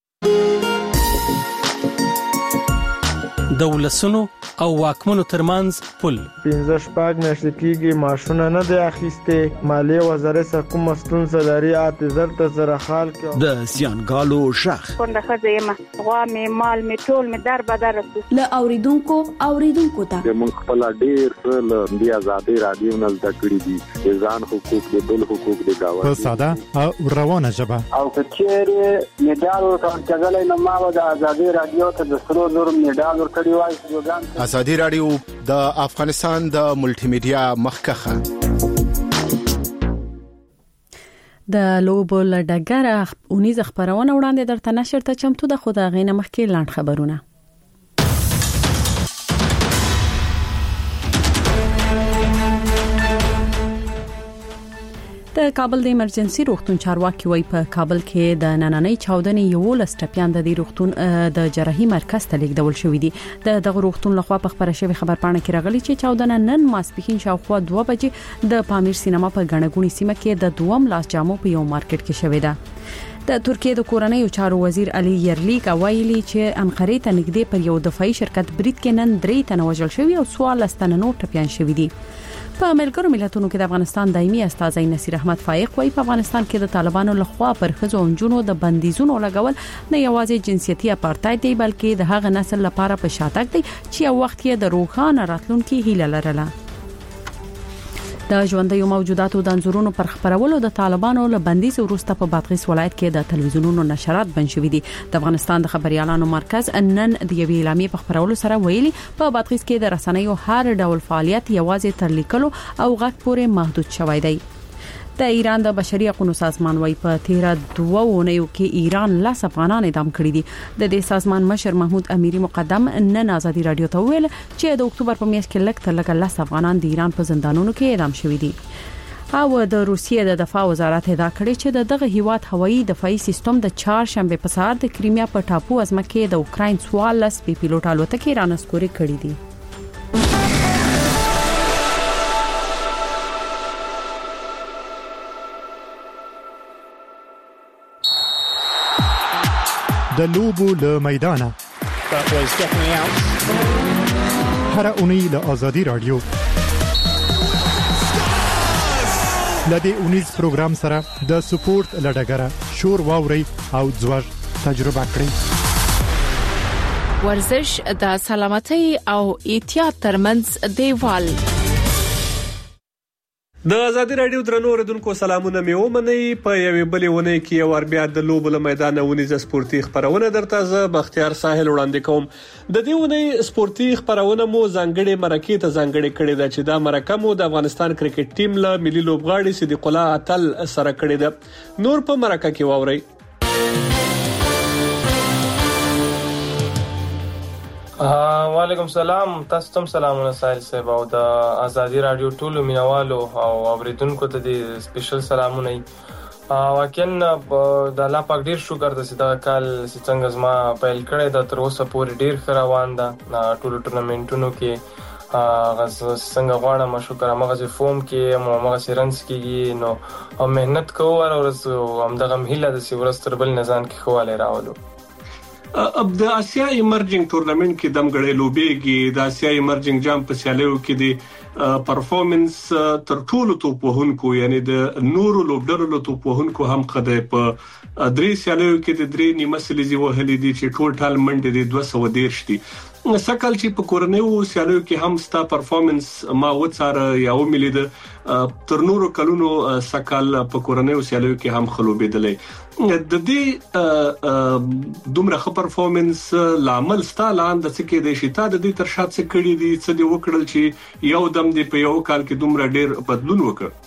[SPEAKER 8] د ولسونو او واکمنو ترمنځ پل
[SPEAKER 9] 15 میاشتې کېږي معاشونه نه دی اخیسته. مالیه وزارت سره کوم ستونزه لري اعتذار ته سره حال کې
[SPEAKER 23] د زیانګالو شخ
[SPEAKER 24] څنګه خزه ما غوا می مال می ټول می در بدر
[SPEAKER 7] ل اوریدونکو ته
[SPEAKER 25] موږ خپل ډیر څه د آزادي رادیو نه زده کړی دي ځان حقوق د بل حقوق د گاوه
[SPEAKER 26] په ساده او روانه ژبه
[SPEAKER 27] او کچېره میډال ورکړل نو ما د آزادي رادیو ته د سرو نور میډال ورکړی.
[SPEAKER 28] ازادي رادیو د افغانستان د ملټي میډیا مخکخه
[SPEAKER 1] د لوبو لډګره اونیز خبرونه وړاندې درته نشر ته چمتو د خود غینه مخکې لاند خبرونه. د کابل د ایمرجنسي روغتون چارواکي وایي په کابل کې د نننۍ چاودنې یو لسټپیان د دې روغتون د جراحي مرکز ته لیږدول شوې دي. د روغتون لخوا په خبره شوی خبرپاڼه کې راغلي چې چاودنه نن ماسپښین شاوخوا 2 بجې د پامیر سینما په غنګونی سیمه کې د دوم لاس جامو په یو مارکیټ کې شوې ده. د ترکیه د کورنۍ چارو وزیر علي یرلیک ویلي چې انقره ته نږدې پر یو دفاعي شرکت برید کې نن 3 تنه وژل شوی او 14 تنه نور ټپيان شوی دي. په ملګرو ملتونو کې د افغانستان دایمي استازی نصیر احمد فائق وايي په افغانستان کې د طالبانو لخوا پر ښځو او نجونو د بندیزونو لګول نه یوازې جنسيتي اپارټاید دی بلکې د هغه نسل لپاره په شاتګ دی چې یو وخت یې د روښانه راتلونکي هیله لرله. د ژوندۍ موجوداتو د انځورونو پر خبرولو د طالبانو له بندیز وروسته په بادغیس ولایت کې د تلویزیونونو نشرات بند شوي دي. د افغانستان د خبريالانو مرکز نن د یوې اعلامیې په خبرولو سره ویلي په بادغیس کې د رسنیو هر ډول فعالیت یوازې تر لیکلو او غږ پورې محدود شوی دی. د ایران د بشري حقوقو سازمان وايي په 13 اونیو کې ایران 10 افغانان اعدام کړي دي. د دې سازمان مشر محمود امیری مقدم نن آزادي رادیو ته ویل چې د اکتوبر په میاشت کې لږ تر لږه 10 افغانان د ایران په زندانونو کې اعدام شوي دي. او د روسیې د دفاع وزارت ادعا کړې چې دغه هیواد هوایي دفاعي سیستم د 4 شنبه په سهار د کریمیا په ټاپو ازمکه د اوکراین 14 بي پیلوټ الوتکې رانسکوري کړې دي.
[SPEAKER 26] د لوبو له میدانه هر اونۍ له آزادي رادیو لدې اونیز پروګرام سره د سپورت لډګره شور واوري او ځوړ تجربه کړئ.
[SPEAKER 6] ورزش د سلامتۍ او احتیاط ترمنځ دیوال.
[SPEAKER 17] د آزادي رادیو درنو اوریدونکو سلامونه مې ومنئ. په یوې بلې ونې کې یو ور بیا د لوبو له میدانه ونیزه سپورتي خبرونه درته زه بختیار ساحل وړاندې کوم. د دې ونې سپورتي خبرونه مو ځانګړي مرکې ته ځانګړي کړي ده چې دا مرکه مو د افغانستان کرکټ ټیم له ملي لوبغاړي صدیق الله اتل سره کړي ده. نور په مرکه کې واوري.
[SPEAKER 29] وعلیکم سلام. تاسو ته سلامونه سایل صاحب او د آزادي رادیو ټولو مینوالو او اوریدونکو ته د سپیشل سلامونه. واقعا د الله پاک ډیر شکر د سیدا کال څنګه زما پیل کړی د تر اوسه پورې ډیر روان ده ټولو ټورنمنټونو کې غز څنګه غواړم شکر هغه فوم کې هغه سرنس کې نو مهنت کوو او همدغه هیله د سیورستر بل نزان کې خواله راولو.
[SPEAKER 17] د اسیا ایمرجنګ تورنمنت کې دمګړې لوبېږي. د اسیا ایمرجنګ جام په سیالیو کې د پرفورمنس تر ټولو توپوهونکو یعنی د نورو لوبډرو توپوهونکو هم خدای په درې سیالیو کې د درې نیمه سلیزي وهلې دي چې ټول منډه د 213 دي. سکل چې په کورنیو سیالیو کې هم ستا پرفورمنس ما وڅاره یا وملي د تر نورو کلونو سکل په کورنیو سیالیو کې هم خلوبېدلې. د دې دومره ښه پرفورمنس لامل ستا لاندې څه کې د شتا د دې تر شا څه کړی دي څه دی وکړل چې یو دم دی په یو کال کې دومره ډیر بدلون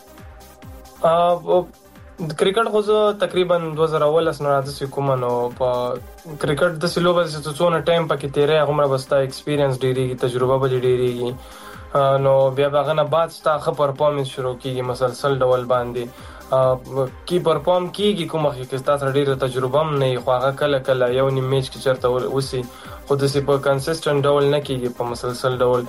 [SPEAKER 17] وکړ.
[SPEAKER 29] د کرکټ خو تقریبا 2019 نه راځي کوم نو په کرکټ د سلوبه څه څونه ټایم پکې تیرې هغه بستا ایکسپیرینس ډیریږي تجربه به ډیریږي نو بیا هغه نه بعد ستا خه پرفورمنس شروع کیږي مسلسل ډول باندې کی پرفورم کیږي کومه کې تاسو ډیره تجربه هم نه خو هغه کله کله یو نیم میچ کې چرته وسی خو د سی په کنسیسټنټ ډول نه کیږي په مسلسل ډول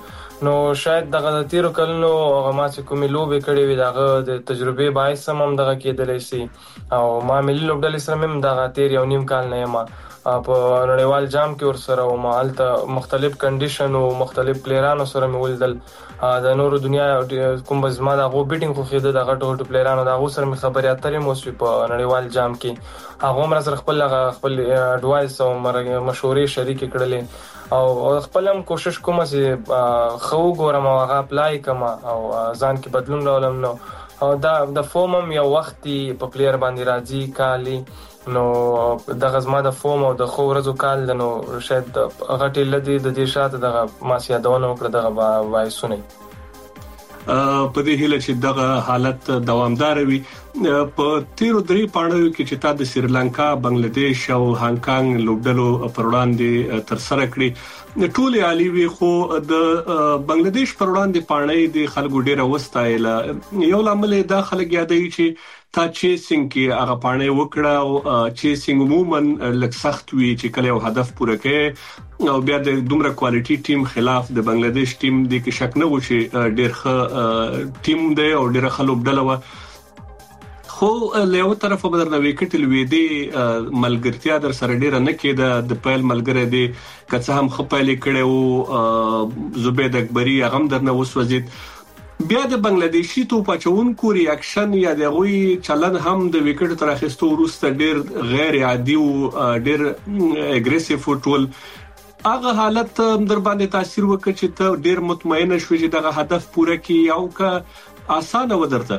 [SPEAKER 29] نو شاید دغه د تیرو کلونو هغه ما چې کومې لوبې کړې وي دغه د تجربې باعث هم دغه کېدلی شي او ما ملي لوبډلې سره هم دغه تیر یو نیم کال نه یم په نړیوال جام کې ورسره وم، هلته مختلف کنډیشن او مختلف پلیرانو سره مې ولیدل. د نورو دنیا کوم زما د هغو بیټینګ خوښېده د غټو غټو پلیرانو د هغو سره مې خبرې اترې مو وسوې په نړیوال جام کې. هغه هم راسره خپل اډوایس او مشورې شریکې کړلې او خپل هم کوشش کوم چې ښه وګورم او هغه اپلای کړم او ځان کې بدلون راولم. نو د فوم هم یو وخت په پلیر باندې راځي کالي، نو دغه زما د فوم او د خو ورځو کال نو شاید غټې لدی د دې شاته دغه ما سیادونه وکړه دغه وایسونه
[SPEAKER 2] په دې هیله چې دغه حالت دوامدار وي. په تیرو درې پاڼو کې چې تا د سریلانکا، بنگلاديش او هانګ کانګ لوبډلو پر وړاندې تر سره کړی ټول عالی وی، خو د بنگلاديش پر وړاندې پاڼې د خلکو ډیره وستایله. یو لامل دا خلک یادوي چې تا چیسینګ کې هغه پاڼې وکړه او چیسینګ عموما لږ سخت وي چې کله یو هدف پوره کړي او بیا د دومره کوالټي ټیم خلاف د بنگلاديش ټیم د کې شک نه و چې ډېر ښه ټیم دی او ډېر ښه لوبډله و. خو له یو طرفه به درنه وکټ لويدي ملګرتیا در سره ډیره نه کېده. د پایل ملګری دی که څه هم خپایل کړي او زبید اکبری هغه درنه وسوځید. بیا د بنگلاديشي توپ اچونکو ریاکشن یا د غوي چلن هم د وکټ تر اخیستو وروسته ډیر غیر عادي او ډیر اګریسیو فوټبال. هغه حالت در باندې تاثیر وکړ چې ته ډیر مطمئن شوې چې دغه هدف پوره کړي او که اسانه ودرته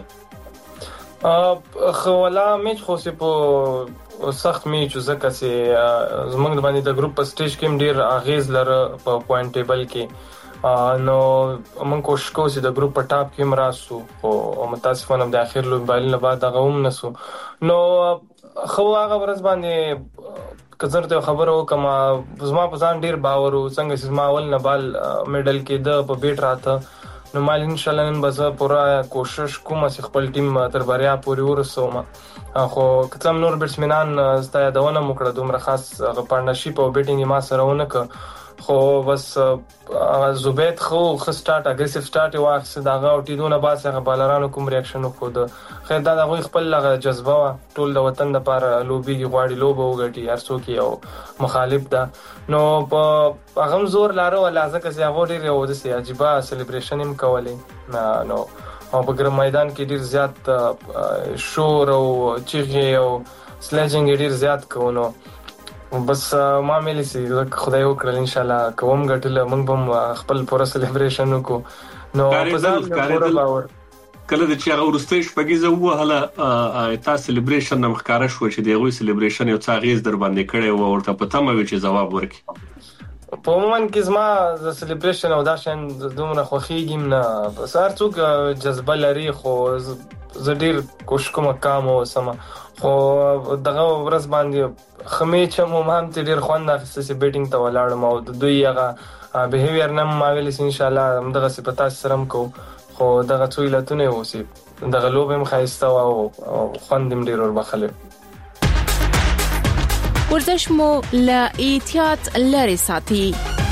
[SPEAKER 29] خولا میچ خو سه په سخت میچ زکه چې زمونږ باندې د ګروپ په سټیج کې ډیر اغیز لره په پوینټ ټیبل کې. نو موږ کوشش کوو چې د ګروپ په ټاپ کې مراسو او متاسفانه د اخر لوب بایل نه بعد هغه هم نسو. نو خو هغه ورځ باندې کزر ته خبر وکم زما په ځان ډیر باور او څنګه چې ما اول نه بال میډل کې د په بیٹ راته. نو مال ان شاء الله نن به زه پوره کوشش کوم چې خپل ټیم تر بریا پورې ورسوم. خو کتم نور بیټسمنان ستای دونه مکړه دومره خاص پارتنرشپ او بیټینګ ما سره ونه ک. خو بس زبید خو سٹارټ اګریسیو سٹارټ واخص داغه او ټیدونه باسه بالرانو کوم ریاکشن خو د خیر دا غوي خپل لغه جذبه ټول د وطن د لپاره لوبي غواړي لوبه وګټي هرڅو کې او مخالف ده. نو په هغه زور لاره ولا ځکه چې هغه ډیر یو د سي عجيبه سلیبریشن هم کولې نو او په ګرم میدان کې ډیر زیات شور او چیغې او سلیجنګ ډیر زیات کوونو. بس ما ملي سي خدای وکړل ان شاء الله کوم غټل موږ هم خپل پوره سلیبریشن وکړو. نو په ځان پوره باور
[SPEAKER 2] کله چې هغه ورسته شپږیزه وهله تاسو سلیبریشن نه مخکاره شو چې دغه سلیبریشن یو څاغیز در باندې کړي او ورته پته مې چې جواب ورکړي.
[SPEAKER 29] په مومن کې زما د سلیبریشن او دا شان دومره خوخیږم نه بس هر څوک جذبه لري خو زډیر کوشش کوم کام او سم خو دغه ورځ باندې خمه چې مومن ته ډیر خوند اخیسته چې بیټینګ ته ولاړم او د دوی هغه بیهیویر نه ماویل ان شاء الله دغه صفات سره کو خو دغه څو علتونه وسی دغه لوبم خایسته او خوندم ډیر ور بخله.
[SPEAKER 3] ورزش مو له احتیاط لري ساتي.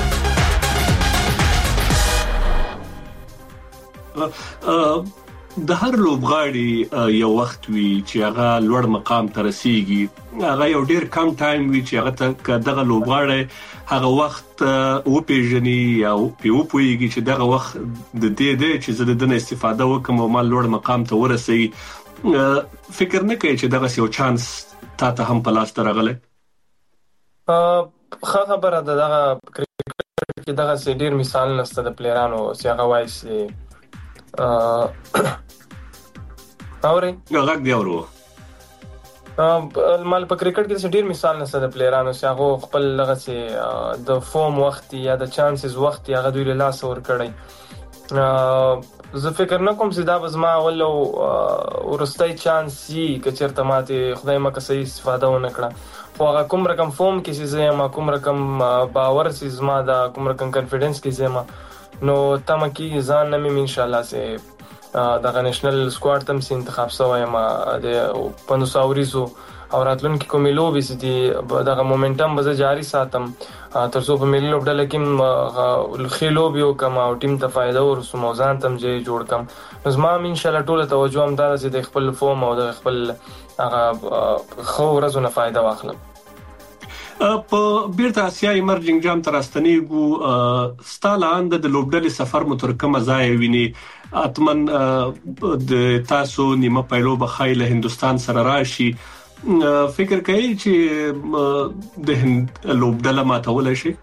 [SPEAKER 2] د هر لوبغاړي یو وخت وي چې هغه لوړ مقام ته رسیږي. هغه یو ډیر کم ټایم وي چې هغه ته دغه لوبغاړي هغه وخت او پیژني او پیوږي چې دغه وخت د دې چې زه دنه استفاده وکم او ما لوړ مقام ته ورسي. فکر نه کوي چې دغه یو چانس تاسو هم په لاس راغله.
[SPEAKER 29] خبره دغه کرکټ کې دغه ډیر مثال نشته د پلیرانو چې هغه وایي اوري
[SPEAKER 2] غږ دی اورو
[SPEAKER 29] مال په کرکټ کې ډیر مثال نشته د پلیرانو چې هغه خپل لغه چې د فورم وخت یا د چانسز وخت هغه دوی له لاس ور کړی. زه فکر نه کوم چې دا بزما ولو ورستای چانس یي کچرته ماته خدای مکه صحیح استفاده ونه کړه. خو هغه کوم رقم فورم کې چې زما کوم رقم باور چې زما دا کوم رقم کانفیډنس کې زما نو تم کې ځان نه مې ان شاء الله سه د نېشنل سکواډ تم سي انتخاب شوی ما د 500 اوریزو او راتلونکي کومې لوبې سي دغه مومنټم به جاری ساتم ترڅو په ملي لوبډله کې خې لوبې وکم او ټیم ته فائدہ ورسوم او ځان تم جوړ کم. نو زما ان شاء الله ټول توجه هم دا چې د خپل فورم او د خپل هغه خو ورځو نه فائدہ واخلم.
[SPEAKER 2] په بیرته اسیا ایمرجنګ جام تر استنیګو ستالاند د لوبډلې سفر مترکمه ځای ویني اتمن د تاسو نیمه پایلو بخایله هندستان سره راشي. فکر کوي چې د لوبډله ماتول شي؟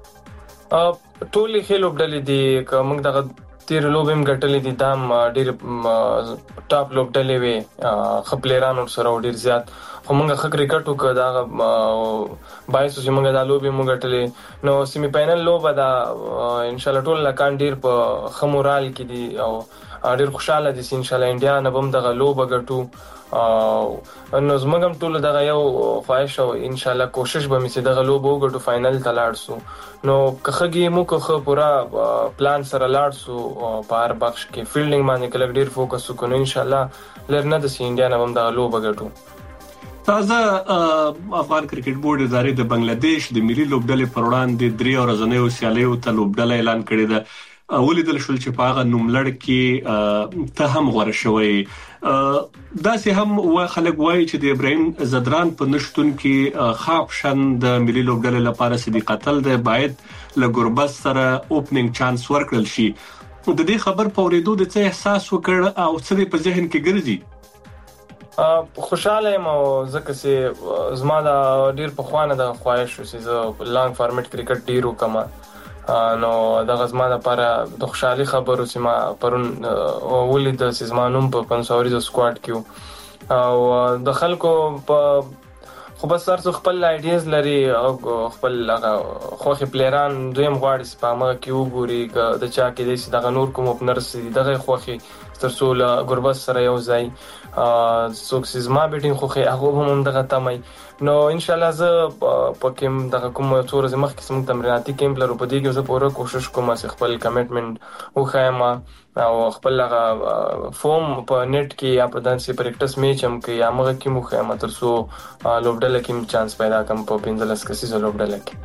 [SPEAKER 29] ټولې خې لوبډلې دي کوم دغه تیر لوبم غټلې دي دام ډېر ټاپ لوبډلې وي خپلېرانو سره ډېر زیات همغه خ کرکټ وکړه دا بایسو چې موږ دا لوبې موږ غټلې نو سیمی فائنل لوب دا ان شاء الله ټول لکان ډېر په خمورال کې دي او ډېر خوشاله دي ان شاء الله انډیا نه بم دغه لوب غټو نو زموږ هم ټول دغه یو خواهش او ان شاء الله کوشش به مې سي دغه لوب وګټو فائنل ته لاړ سو. نو کخه مو کخه پورا پلان سره لاړ سو په هر بخش کې فیلډینګ باندې کله ډیر فوکس وکړو ان شاء الله لرنه د انډیا نه هم دغه لوب وګټو.
[SPEAKER 2] تازه افغان کرکټ بورډ ادارې د بنگلاديش د ملي لوبډلې پر وړاندې 3 ورځنیو سیالیو ته لوبډله اعلان کړې ده. ولیدل شول چې په هغه نوملړ کې ته هم غوړ شوی دا سه هم خلک وایي چې د ابراهيم زدران په نشټون کې خاپ شن د ملي لوبډلې لپاره صدیق قتل د باید له ګربز سره اوپننګ چانس ورکړل شي. د دې خبر په اوریدو د څه احساس وکړ او څه په ذهن کې ګرځي؟
[SPEAKER 29] خوشاله یم او ځکه چې زما دا ډیر په خوانه د خواهش چې زه لانګ فارمټ کرکټ ډیر وکم نو دغه زما لپاره د خوشحالي خبرو چې ما پرون ولید چې زما نوم په پنځوري د سکواډ کې او د خلکو په خو بس تاسو خپل آیډیاز لري او خپل خوخي پلیران دویم غواړي چې په ما کې وګوري د چا کې د دغه نور کوم اوپنرز دغه خوخي ترڅو له ګربز سره یو ځای سوکسیز ما بیټینګ خوخي هغه هم دغه تمای نو ان شاء الله زه پکې دغه کوم څور زمخ قسم تمریناتي کیمپ لرو په دې کې زه پوره کوشش کوم چې خپل کمټمنټ وخایم او خپل فورم په نت کې یا په دانسي پریکټس میچ هم کې یا موږ کې مخایم ترڅو لوبډله کې چانس پیدا کوم په 15 کسي لوبډله کې.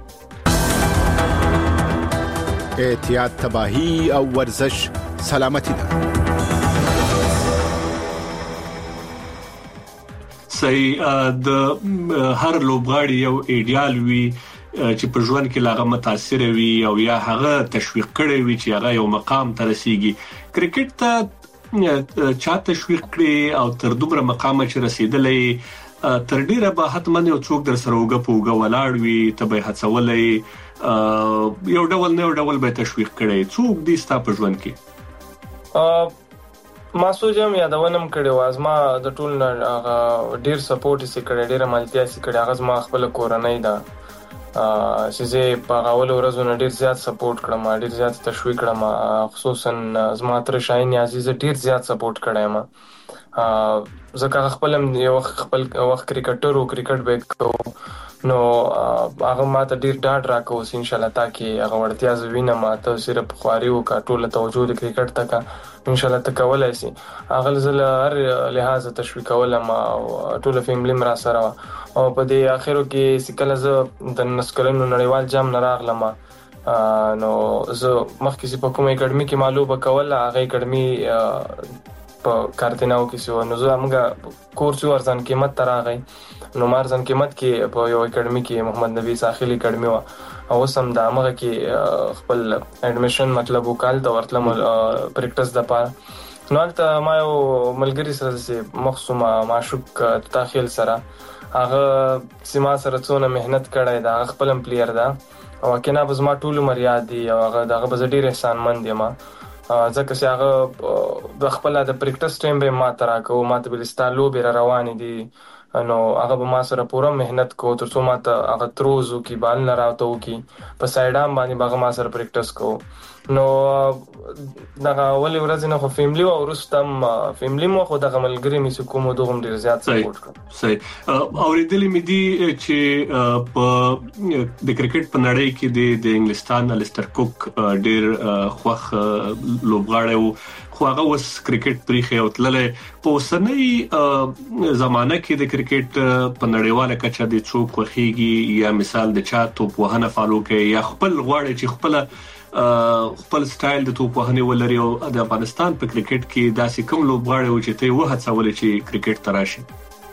[SPEAKER 28] احتیاط تباہی او ورزش سلامتی ده.
[SPEAKER 2] صحیح د هر لوبغاړي یو ایډیال وي چې په ژوند کې لاغه متاثر وي او یا هغه تشویق کړي وي چې هغه یو مقام ته رسیږي. کرکټ ته چا تشویق کړي او تر دومره مقام چې رسیدلې تر ډیره به حتمن یو څوک در سره وګ ولاړ وي ته به هڅولې یو ډول به تشویق کړي څوک دې ستا په ژوند کې؟
[SPEAKER 29] ما سوجم یادونم کړي وازما د ټول ډیر سپورټ یې کړي ډیر ملتیا یې کړي هغه ما خپل کورنۍ ده چې زه په اول ورځو نه ډیر زیات سپورټ کړم ډیر زیات تشویق کړم خصوصا زما تر شاهین عزیز ډیر زیات سپورټ کړم ځکه خپل وخت کرکټر او کرکټ بیک نو هغه ماته ډیر ډاډ راکوي ان شاء الله تاکي هغه ورتیا زوینه ماته صرف خواري او کټوله توجه د کرکټ تک ان شاء الله تکولای شي هغه زله هر لحاظ تشویق کولم او ټول فیملی مرا سره او په دې اخرو کې سکله ز د نسکلونو نړیوال جام نه راغلم نو زه مخکې په کومه اکیډمي کې معلومه کوله هغه اکیډمي په کارتناو کې سو نو زه موږ کورس ورزان قیمت تراغی نو مارزن قیمت کې په یو اکیډمي کې محمد نبی ساحلی اکیډمي وا او سم د امغه کې خپل اډمیشن مطلب وکال د ورتلم پریکټس د پاره نو البته ما یو ملګری سره مخصوصه معشوق تاخیل سره هغه سیما سره څونه مهنت کړای دا خپل پلیر دا او کنا بزما ټول مریادي او هغه دغه بزډیر احسان مند یم ځکه چې هغه د خپل د پریکټس ټیم به ما ترا کو ما ته بلستالو به روان دي نو هغه به ما سره پوره مهنت کو تر څو ما ته هغه تروزو کی بال نه راوته کی په سایډام باندې هغه ما سره پریکټس کو نو دغه ولې ورځ نه خو فیملی او ورستم فیملی مو خو دغه ملګری مې کوم دوغم ډیر زیات سپورټ کړ
[SPEAKER 2] صحیح اوریدلې مې دي چې په د کرکټ په نړۍ کې د انګلستان الستر کوک ډیر خوخ لوبغاړی خو هغه وس کرکټ پریخي او تللې په اوسنۍ زمانه کې د کرکټ په نړیواله کچه د څوک وخیږي یا مثال د چا توپ وهنه فالو کوي یا خپل غواړي چې خپل سټایل د توپ وهنه ولري او د افغانستان په کرکټ کې داسې کوم لوبغاړي و چې ته وهڅول چې کرکټ تراشي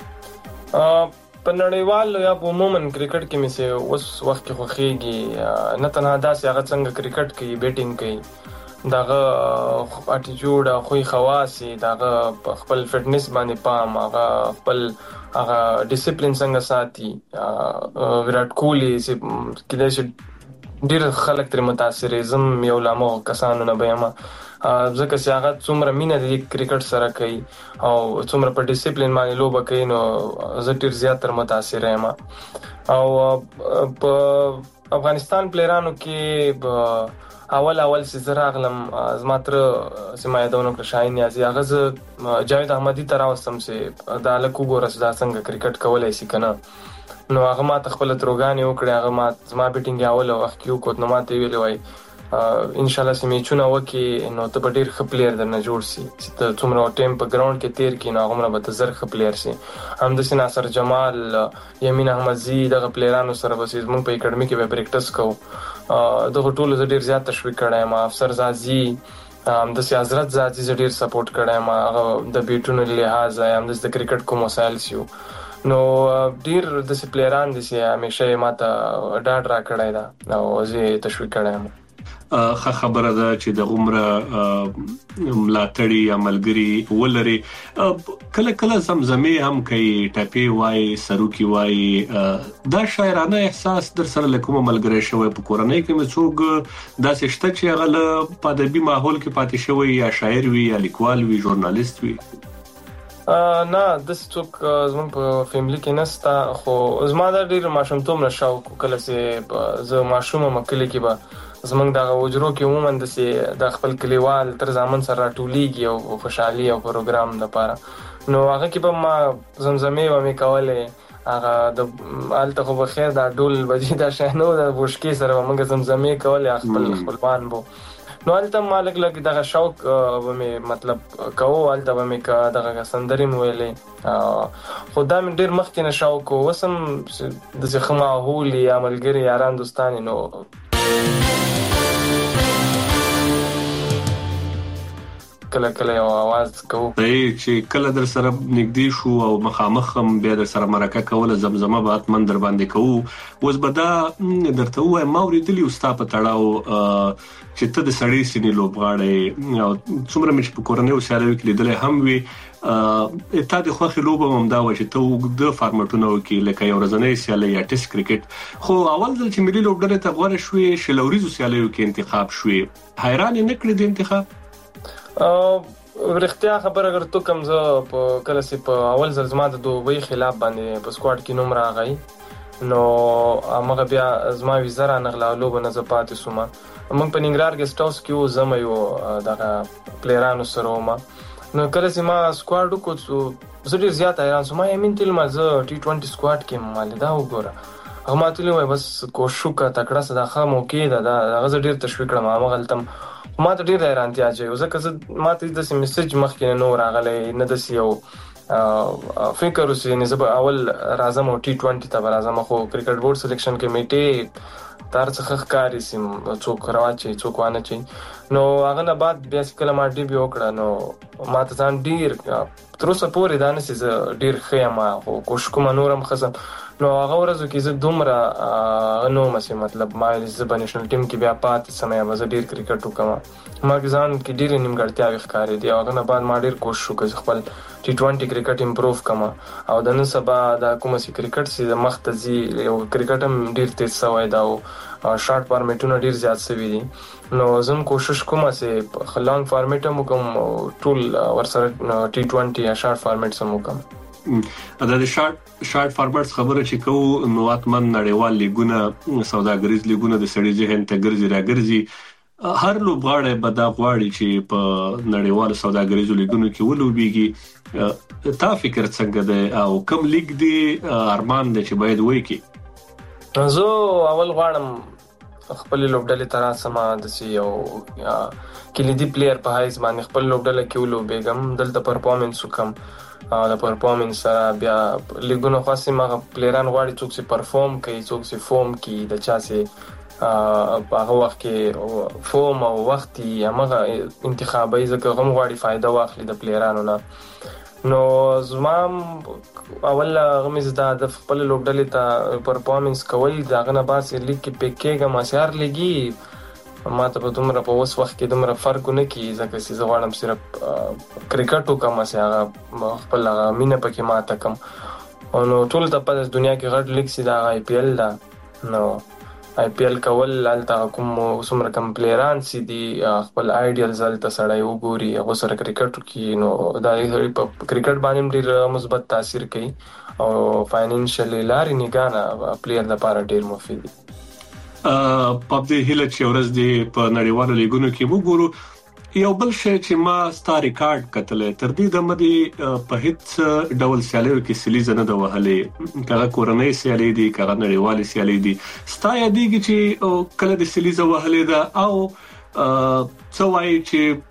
[SPEAKER 29] په نړیوال یا عموما کرکټ کې مې سه اوس وخت کې خوخيږي نه تنها داسې هغه څنګه کرکټ کوي بیټینګ کوي داغه اټیټیوډ خو خواصي داغه خپل فټنس باندې پام هغه خپل هغه ډیسپلین څنګه ساتي ویرات کوهلی چې کله چې ډیر خلک تر متاثر زم یو لامو کسانو نه بېما ځکه چې هغه څومره مینه د کرکټ سره کوي او څومره په ډیسپلین باندې لوبه کوي نو زه ډیر زیات تر متاثر یم او په افغانستان پلیرانو کې اول سي راغلم از ماتر سما یادونه کړ شاین یازي هغه جاوید احمدي تر اوسم سي د الکو ګورس دا څنګه کرکټ کولای شي کنه نو هغه ما تخپل تروګانی وکړي هغه ما زما بیټینګ اول وخت کیو کوت نو ما ته ویل وای ان شاء الله سمې چونه وکي نو ته په ډیر خپلیر درنه جوړ سي چې ته څومره ټیم په ګراوند کې تیر کین هغه به زر خپلیر سي هم د ناصر جمال یمین احمدزي دغه پلیرانو سره بسې موږ په اکیډمي کې به پریکټس کوو دغه ټول ز ډیر زیات تشویق کړای ما افسر زازي هم د حضرت زازي ډیر سپورټ کړای ما هغه د بیټونو لحاظ هم د کرکټ کوم وسایل سيو نو ډیر د پلیران دي چې همیشه ماته ډاډ را کړای دا او زه تشویق کړم
[SPEAKER 2] خبره ده چې د عمره ملاتړي عملګری ولري کله کله زمزمه هم کوي ټاپي وای سروکی وای دا شاعرانه احساس در سره لکه ملګری شوی په کورنۍ کې مڅوګ داسې شته چې هغه په ادبي ماحول کې پاتې شوی یا شاعر وي یا لیکوال وي ژورنالیست وي
[SPEAKER 29] نه د څوک زمون په فیملی کې نستا خو زما د ډیر ماشومتوب نشاو کله چې زه ماشومه مکلې کې به زمونږ د وجرو کې عموما د خپل کلیوال تر ځامن سره ټولیږي او خوشحالي او پروګرام لپاره نو هغه کې به ما زمزمه و مې کوله هغه د الته خو بخیر دا ډول بجې دا شنو د بوشکې سره موږ زمزمه کوله خپل خپلوان بو نو الته مالک لګ دغه شوق و مې مطلب کوو الته و مې کا دغه سندري ویلې خدای مې ډیر مخکې نه شوق وسم د ځخما هولي عملګری یاران دوستان نو کله یو आवाज کوو
[SPEAKER 2] چې کله در سره نږدې شو او مخامخ هم بیا در سره مرکه کوله زمزمه به اتمن در باندې کوو وز بدا درته وای ما ورېدلی وستا په تړاو چې ته د سړی سینې لوبغاړې او څومره مې په کورنۍ وسایلو کې لیدل هم وي ته د خوخي لوبه هم دا و چې ته د فارمټونو کې لکه یو ورځنی سیالي یا ټیسټ کرکټ خو اول ځل چې ملي لوبډلې ته غوړې شوې شلوريزو سیالیو کې انتخاب شوې حیران نه کړې د انتخاب
[SPEAKER 29] ورختیا خبر اگر تو کم زه په کله سي په اول ځل زما د دوبۍ خلاف باندې په سکواډ کې نوم راغی نو هغه بیا زما ویزه را نغلا لوبه نه زپات سوما موږ په ننګرهار کې سټاوس کې زما یو دغه پلیرانو سره ما نو کله سي ما سکواډ کو زه ډیر زیات حیران سوم یمن تل ما زه ټي20 سکواډ کې مال دا وګوره هغه ماته وای بس کوشش کا تکړه صداخه موقع ده هغه ډیر تشویق کړم هغه غلطم ما ته ډیر حیرانتیا چې ځکه ما ته د میسج مخکې نو راغلی نه د سیو فکر وسې نه زب اول راځم او ټي20 ته راځم خو کرکټ بورډ سلیکشن کمیټه تر څخه ښکاری سیم څوک راوچي څوک وانه چي نو هغه نه بعد بیا کله ما ډي بي وکړه نو ما ته ځان ډیر تر اوسه پورې دانه سي ډیر خیمه خو کوشش کوم نورم خزم نو هغه ورځو کې زه دومره نو مسه مطلب ما د نېشنل ټیم کې بیا پات سمې ما زه ډیر کرکټ وکم ما ځان کې ډیر نیمګړتیا ښکارې دی هغه نه بعد ما ډیر کوشش وکړ خپل ټي20 کرکټ امپروف کما او د نن سبا د کوم سي کرکټ سي د مختزي یو کرکټ هم ډیر تیز شوی دا او شارټ فارمیټونه ډیر زیات شوی دي نو زم کوشش کوم چې لانګ فارمیټ هم کوم ټول ورسره ټي20 یا شارټ فارمیټ سم کوم
[SPEAKER 2] د شارټ فارمټس خبره چې کو نو اتمن نړیوال لیګونه سوداګریز لیګونه د سړي ذهن ته ګرځي راګرځي هر لوبغاړی به دا غواړي چې په نړیوال سوداګریزو لیګونو کې ولوبېږي تا فکر څنګه ده او کوم لیګ دی ارمان دی چې باید وای کی
[SPEAKER 29] زه اول غواړم خپل لوبډلې تر سما د سی یو کلیدي پلیئر په هیڅ باندې خپل لوبډله کې ولوبېږم دلته پرفارمنس وکم د پرفارمنس سره بیا لیګونو خاصه ما پلیران غواړي څوک سي پرفارم کوي څوک سي فورم کوي د چا سي هغه وخت کې فورم او وختي هغه انتخابي ځکه هم غواړي فائدہ واخلي د پلیرانو نه نو زمام اول غمیز د خپل لوبډلې ته پرفارمنس کول دا غنه باس لیګ کې پکېګه ما سیار لګي ما ته په دومره په اوس وخت کې دومره فرق نه کی ځکه چې زه غواړم صرف کرکټ وکم چې هغه خپل مینه پکې ماته کم او نو ټول ته په دنیا کې غټ لیګ سي دا آی پی ایل دا نو آی پی ایل کول لالته کوم څومره کم پلیران سي دي خپل آیډیالز لالته سړی وګوري هغه سره کرکټ کی نو دا په کرکټ باندې ډیر مثبت تاثیر کوي او فاینانشلی لاري نگانه پلیر لپاره ډیر مفید دي
[SPEAKER 2] په دې هله چې ورځ دی په نړیوالو لیګونو کې وګورو یو بل شی چې ما ستا ریکارډ کتلې تر دې د مدي په هیڅ ډول سیالیو کې سلیزه نه د وهلې کله کورنۍ سیالي دي کله نړیوالې سیالي دي ستا یادېږي چې کله د سلیزه وهلې ده او څو وايي چې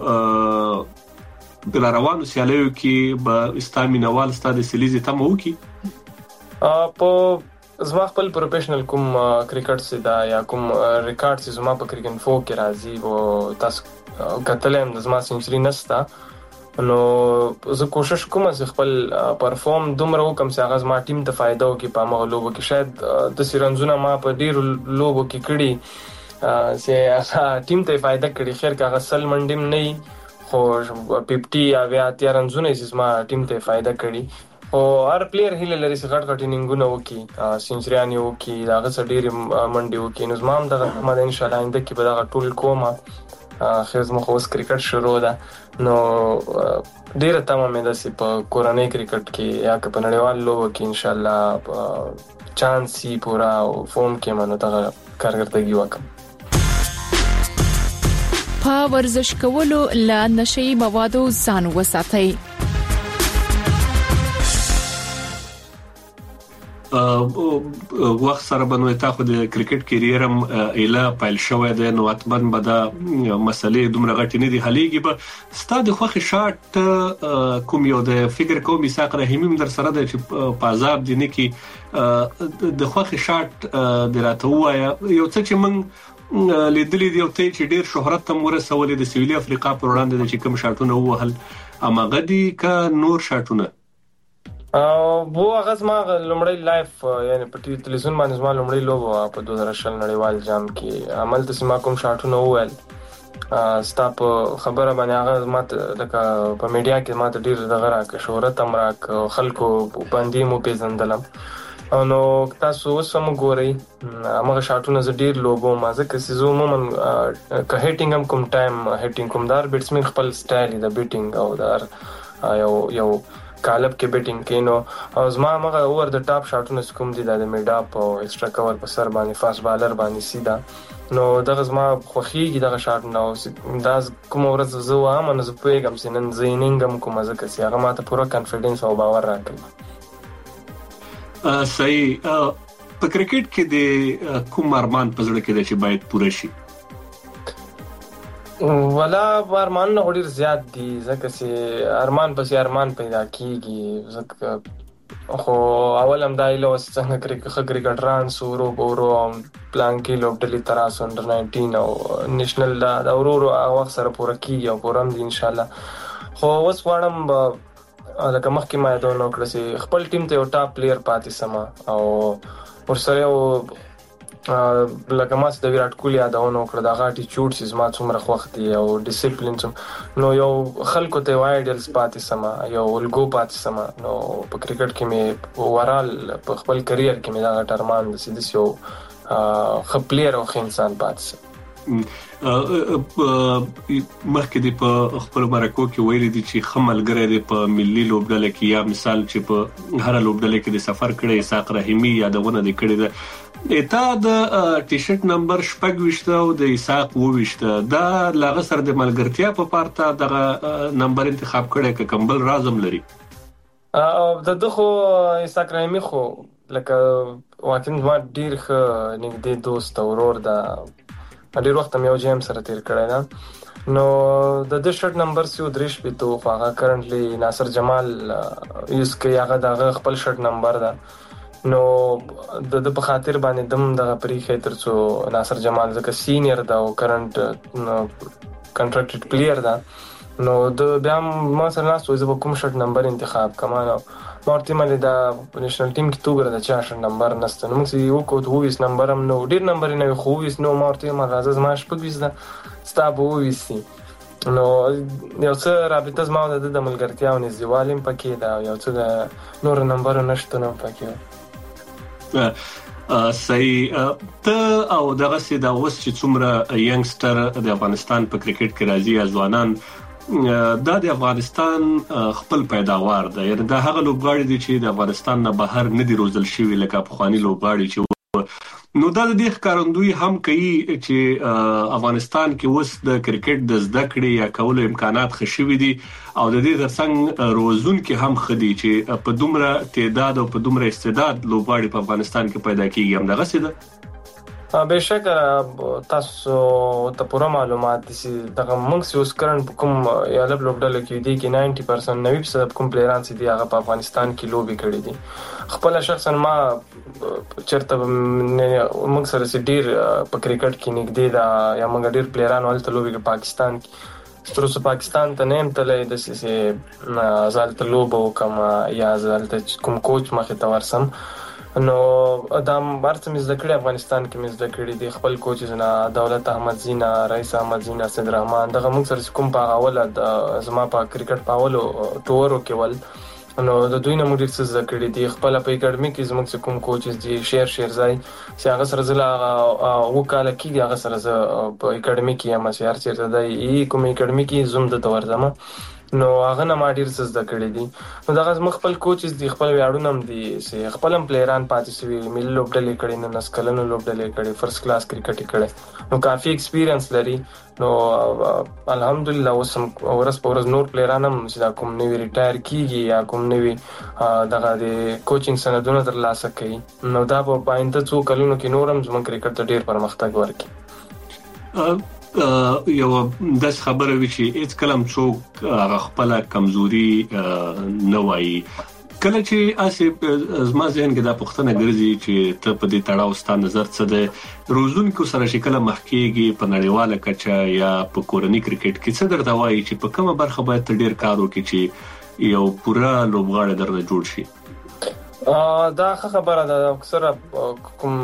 [SPEAKER 2] په د روانو سیالیو کې به استامینوال ستا د سلیزه تم وکي
[SPEAKER 29] په زما خپل پروفیشنل کوم کرکټ سي دا یا کوم ریکارډ سي زما په کرکټ فو کې راځي او تاسو کتلم د زما سنچري نستا نو زه کوشش کوم چې خپل پرفارم دومره وکم چې هغه زما ټیم ته فائدہ وکي په مغه لوبو کې شاید د سیرنزونه ما په ډیر لوبو کې کړي چې ټیم ته فائدہ کړي خیر کاغه سل منډم نه خو 50 یا 80 رنزونه چې زما ټیم ته فائدہ کړي او هر پلیئر هله لري چې غټ غټ انینګونه وکي سنچریان وکي دا غس ډیر منډي وکي نو زمام د ما ان شاء الله انده کې به دا ټول کومه خیر مخ اوس کرکټ شروع ده نو ډیر تمامه ده چې په کورنۍ کرکټ کې یا په نړیوال لوبو کې ان شاء الله چانس سی پورا فورم کې منو دا کارګردګي وکم
[SPEAKER 3] په ورزش کولو لا نشي موادو ځان وساتئ
[SPEAKER 2] وخت سره بنوي تاسو د کرکټ کیریرم اله پایل شوې ده نو اتمن به دا مسلې دومره غټې نه دي حلېږي به ستاسو خوخي شارټ کوم یو د فکر کوم میثاق رحیمیم در سره د پازاب دي نه کې د خوخي شارټ دراته وایا یو څه چې من لیدلې دی او ته چې ډیر شهرت تم ورسولې د سویلي افریقا پر وړاندې د کوم شارټونه وهل اما غدي کا نور شارټونه
[SPEAKER 29] وو هغه ما لومړی لایف یعنی په ټلویزیون باندې ما لومړی لوبو په 2000 نړیوال جام کې عمل ته ما کوم شاټونه وویل ستاپ خبره باندې هغه ما لکه په میډیا کې ما ته ډیر دغه راک شهرت هم راک خلکو باندې مو پیژندلم نو تاسو سم ګورئ هغه شاټونه ز ډیر لوبو ما ځکه چې زه عموما که هیټینګ هم کوم ټایم هیټینګ کوم دار بیټسمن خپل سټایل د بیټینګ او دار یو کالب کې بیټینګ کینو زما هغه اور د ټاپ شاټونه کوم دي د میډا په ایکسترا کور په سر باندې فاست بالر باندې سیدا نو دغه زما خوخيږي دغه شاټ نو دا کوم ورځ زه وایم نو زه پیغام سینن زینینګم کوم ځکه چې هغه ماته پوره کانفیډنس او باور راکړي
[SPEAKER 2] صحیح په کرکټ کې د کوم ارمان په زړه کې د چې باید پوره شي
[SPEAKER 29] ولا ارمان نه ډیر زیات دي ځکه چې ارمان پسې ارمان پیدا کیږي ځکه خو اول هم دایله وس څنګه کرکټران سورو ګورو پلان کې لوبډلې تراس انډر 19 او نېشنل دا ورورو وخت سره پوره کیږي او پوره هم ان شاء الله خو اوس واړم لکه مخکې ما دا نو کړی چې خپل ټیم ته یو ټاپ پلیئر پاتې سما او ورسره یو لکه ما د ویرات کوهلی یادونه کړه دا غاټي چوټ سیز ما څومره وخت دی او ډیسپلین نو یو خلکو ته وایډلز پاتې سما یو ولګو پاتې سما نو په کرکټ کې مې اورال په خپل کریئر کې مې دا غټرمان د سیدس یو خپلیر او انسان پاتې
[SPEAKER 2] مخکې دی په خپل مرکو کې ویل دي چې خملګری دی په ملي لوبډله کې یا مثال چې په هر لوبډله کې د سفر کړي ساق رحیمی یادونه دي کړي ده اته د ټی شرټ نمبر 28 او د اساق 28 دا لاغه سره د ملګرتیا په پارتا دغه نمبر انتخاب کړي ک کمبل رازم لري
[SPEAKER 29] د دغه اساق رحیمی خو لکه واقعا ما ډیر ښه نږدې دوست او ورور دا ډیر وخت مې یو جیم سره تیر کړی دا نو د دې شرټ نمبر 33 په تو هغه کرنټلی ناصر جمال یوز کوي هغه د خپل شرټ نمبر دا نو د په خاطر باندې دم د پریخه ترڅو ناصر جمال ځکه سینیئر دا او کرنٹ کنټراکټډ پلیئر دا نو د بیا ما سره ناس وځي په کوم شرټ نمبر انتخاب کمانو مورته مله دا نېشنل ټیم کې توګره د 4 شرټ نمبر نسته نو موږ یو کو 20 نمبر هم نو ډیر نمبر نه خو 20 نو مورته ما راځه ما شپږ 20 دا ستابو 20 نو یو څه رابطه زما د ملګرتیا او نزدېوالم پکې دا یو څه د نور نمبر نشته نو پکې
[SPEAKER 2] صحیح ته او دغه سي دا اوس چې څومره ینګستر د افغانستان په کرکټ کې راځي ځوانان دا د افغانستان خپل پیداوار ده یعنی دا هغه لوبغاړي دي چې د افغانستان نه بهر نه دي روزل شوی لکه افغاني لوبغاړي چې نو دا د دې ښکارندوی هم کوي چې افغانستان کې اوس د کرکټ د زده کړې یا کولو امکانات خشوي دي او د دې ترڅنګ روزون کې هم خدي چې په دومره تعداد او په دومره استعداد لوبغاړي په افغانستان کې پیدا کیږي هم دغه څه ده
[SPEAKER 29] بهشکه تاسو ته پوره معلومات دي چې دغه موږ یوز کرن کوم یا لوبډل کې دي کې 90% 90% کوم پلیران چې دی هغه په افغانستان کې لوبي کړی دي خپل شخصا ما چرته موږ سره ډیر په کرکټ کې نږدې دا یا موږ ډیر پلیران ولته لوبي په پاکستان کې ستاسو پاکستان ته نیم تلې د سې زالت لوبو کما یا زالت کوم کوچ مخه تا ورسم نو دا مرته مې ذکر افغانستان کې مې ذکر دي خپل کوچ زنا دولت احمد زینا رئیس احمد زینا سید رحمان دغه موږ سره کوم په اول زما په کرکټ پاولو ټورو کې ول نو د دوی نه موږ څه ذکر دي خپل په اکیډمي کې زموږ کوم کوچز دي شیر ځای چې هغه سره زلا وکاله کې هغه سره په اکیډمي کې هم شهر چیرته دی کوم اکیډمي کې زوم د تورځم نو هغه نه ما ډیر څه زده کړی دي نو دغه زما خپل کوچز دي خپل ویاړونه هم دي چې خپل هم پلیران پاتې شوی ملي لوبډلې کړي نه نسکلنو لوبډلې کړي فرست کلاس کرکټ کړي نو کافي ایکسپیرینس لري نو الحمدلله اوسم ورس په ورځ نور پلیران هم چې کوم نوی ریټایر کیږي یا کوم نوی دغه د کوچینګ سندونه ترلاسه کوي نو دا په پاینده څو کلونو کې نورم زموږ کرکټ ته ډیر پرمختګ ورکړي
[SPEAKER 2] یو د خبره وی چې هیڅ کلم څوک خپل کمزوري نه وایي کله چې اسې زما ذهن کې دا پوښتنه ګرځي چې ته په دې تړاو ستاسو نظر څه ده روزونکو سره شکل مخکېږي په نړیواله کچه یا په کورنۍ کرکټ کې څه درته وایي چې په کومه برخه باید ډیر کار وکړي چې یو پوره لوبغاړی درته جوړ شي
[SPEAKER 29] دا خبره ده اکثر کوم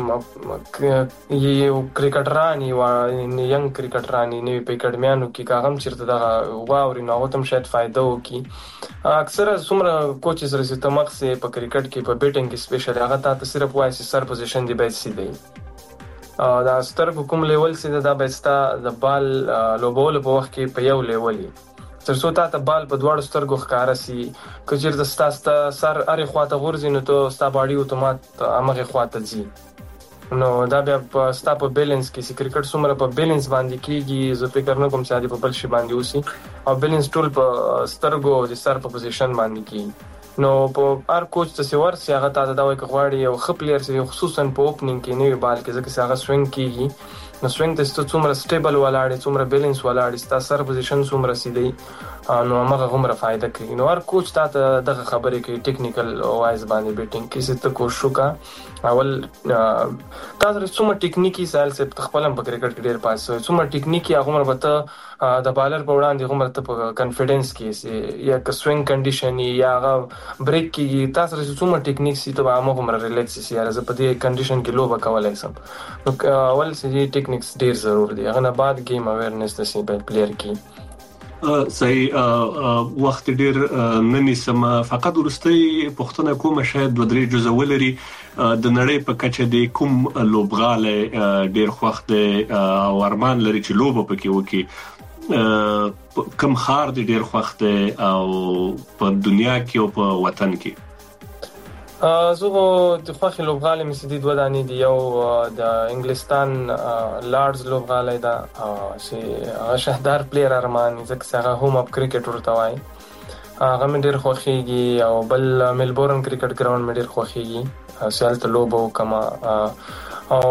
[SPEAKER 29] یو کرکټران یو ینګ کرکټران نه په اکیډمیانو کې کاغم چیرته دا واوري نو تم شاید فائدہ وکي اکثر څومره کوچز رسې تمخ سي په کرکټ کې په بیټینګ کې سپیشل هغه ته صرف وایي چې سر پوزیشن دی به سي دی دا ستر کوم لیول سي دا بهستا د بال لوبول په وخت کې په یو لیولي ترڅو ته بال په دواړو سترګو ښکارا سي کچیر د ستاسو سر اره خواته غورځي نو ته ستاسو باډي اتومات امغه خواته ځي نو دا بیا په ستاسو بیلانس کې سي کرکټ څومره په بیلانس باندې کیږي زه فکر نه کوم چې دا په بل شي باندې وسی او بیلانس ټول په سترګو د سر په پوزیشن باندې کیږي نو په هر کوچ ته سیور سی هغه ته دا وایي غواړي او خپلیر سي خصوصا په اوپننګ کې نوې بال کې ځکه هغه سوینګ کیږي نو سوینګ ته څومره سټیبل ولاړ څومره بیلانس ولاړ ستاسو سر پوزیشن څومره سي نو هغه عمره فائدہ کوي نو هر کوچ ته دغه خبرې کوي ټیکنیکل وایز باندې بیټینګ کې څه ته کوشش وکا اول تاسو څومره ټیکنیکی سال څه خپل په کرکټ کې ډیر پاس څومره ټیکنیکی هغه عمره وته د بالر په وړاندې عمره ته په کانفیډنس کې یا سوینګ کنډیشن یا هغه بریک کې تاسو څومره ټیکنیک سي ته هغه عمره ریلیکس سي یا زه په دې کنډیشن کې لوبه کولای شم نو اول سې ټیکنیکس ډیر ضروري دي هغه نه بعد گیم اویرنس د سی پلیئر کې
[SPEAKER 2] صحیح وخت ډیر نني سم فقط ورستي پښتنه کومه شاید د درې جزء ولري د نړۍ په کچه د کوم لوبغاله ډیر وخت او ارمان لري چې لوبه پکې وکي کم خار ډیر وخت او په دنیا کې او په وطن کې
[SPEAKER 29] زه د خوخي لوبغاله مې سدي دوه دانې دی یو د انګلستان لارډز لوبغاله دا چې شهدار پلیئر ارمان ځکه هغه هوم اپ کرکټ ورته وای هغه مې ډېر خوښیږي او بل ملبورن کرکټ ګراوند مې ډېر خوښیږي سیال ته لوبو کما او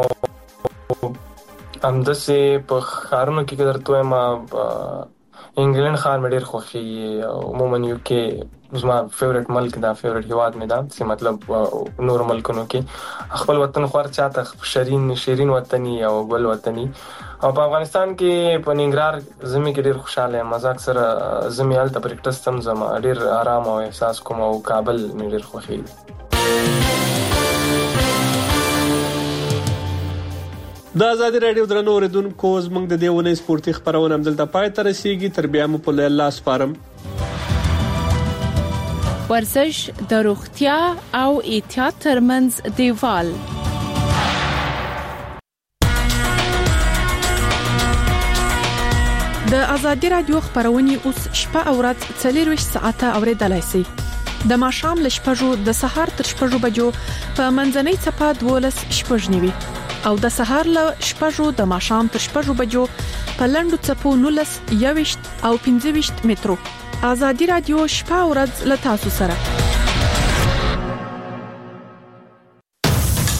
[SPEAKER 29] همداسې په ښارونو کې درته وایم انګلند ښار مې ډېر خوښیږي عموما یو کې زما فیورټ ملک دا فیورټ هیواد مې دا چې مطلب نور ملکونو کې خپل وطن خور چاته شیرین وطني او ګل وطني او په افغانستان کې په ننګرهار زمي کې ډېر خوشاله یم مزاک سره زمي هلته پریکټس تم زما ډېر آرام او احساس کوم او کابل مې ډېر خوښیږي.
[SPEAKER 2] د آزادي رادیو درنو اوریدونکو زموږ د دې ونې سپورتي خبرونه همدلته پای ته رسیږي تر بیا مو په الله سپارم.
[SPEAKER 3] ورزش د روغتیا او احتیاط ترمنځ دیوال. د آزادي رادیو خبرونه اوس شپه او ورځ 24 ساعته اوریدلای شئ. د ماښام ل شپږو د سهار تر شپږو بجو په منځنۍ چپه 12 نیوي او د سهار ل شپږو د ماښام تر شپږو بجو په لندو چپو 19 21 او 25 مترو. آزادي رادیو شپه او ورځ ل تاسو سره.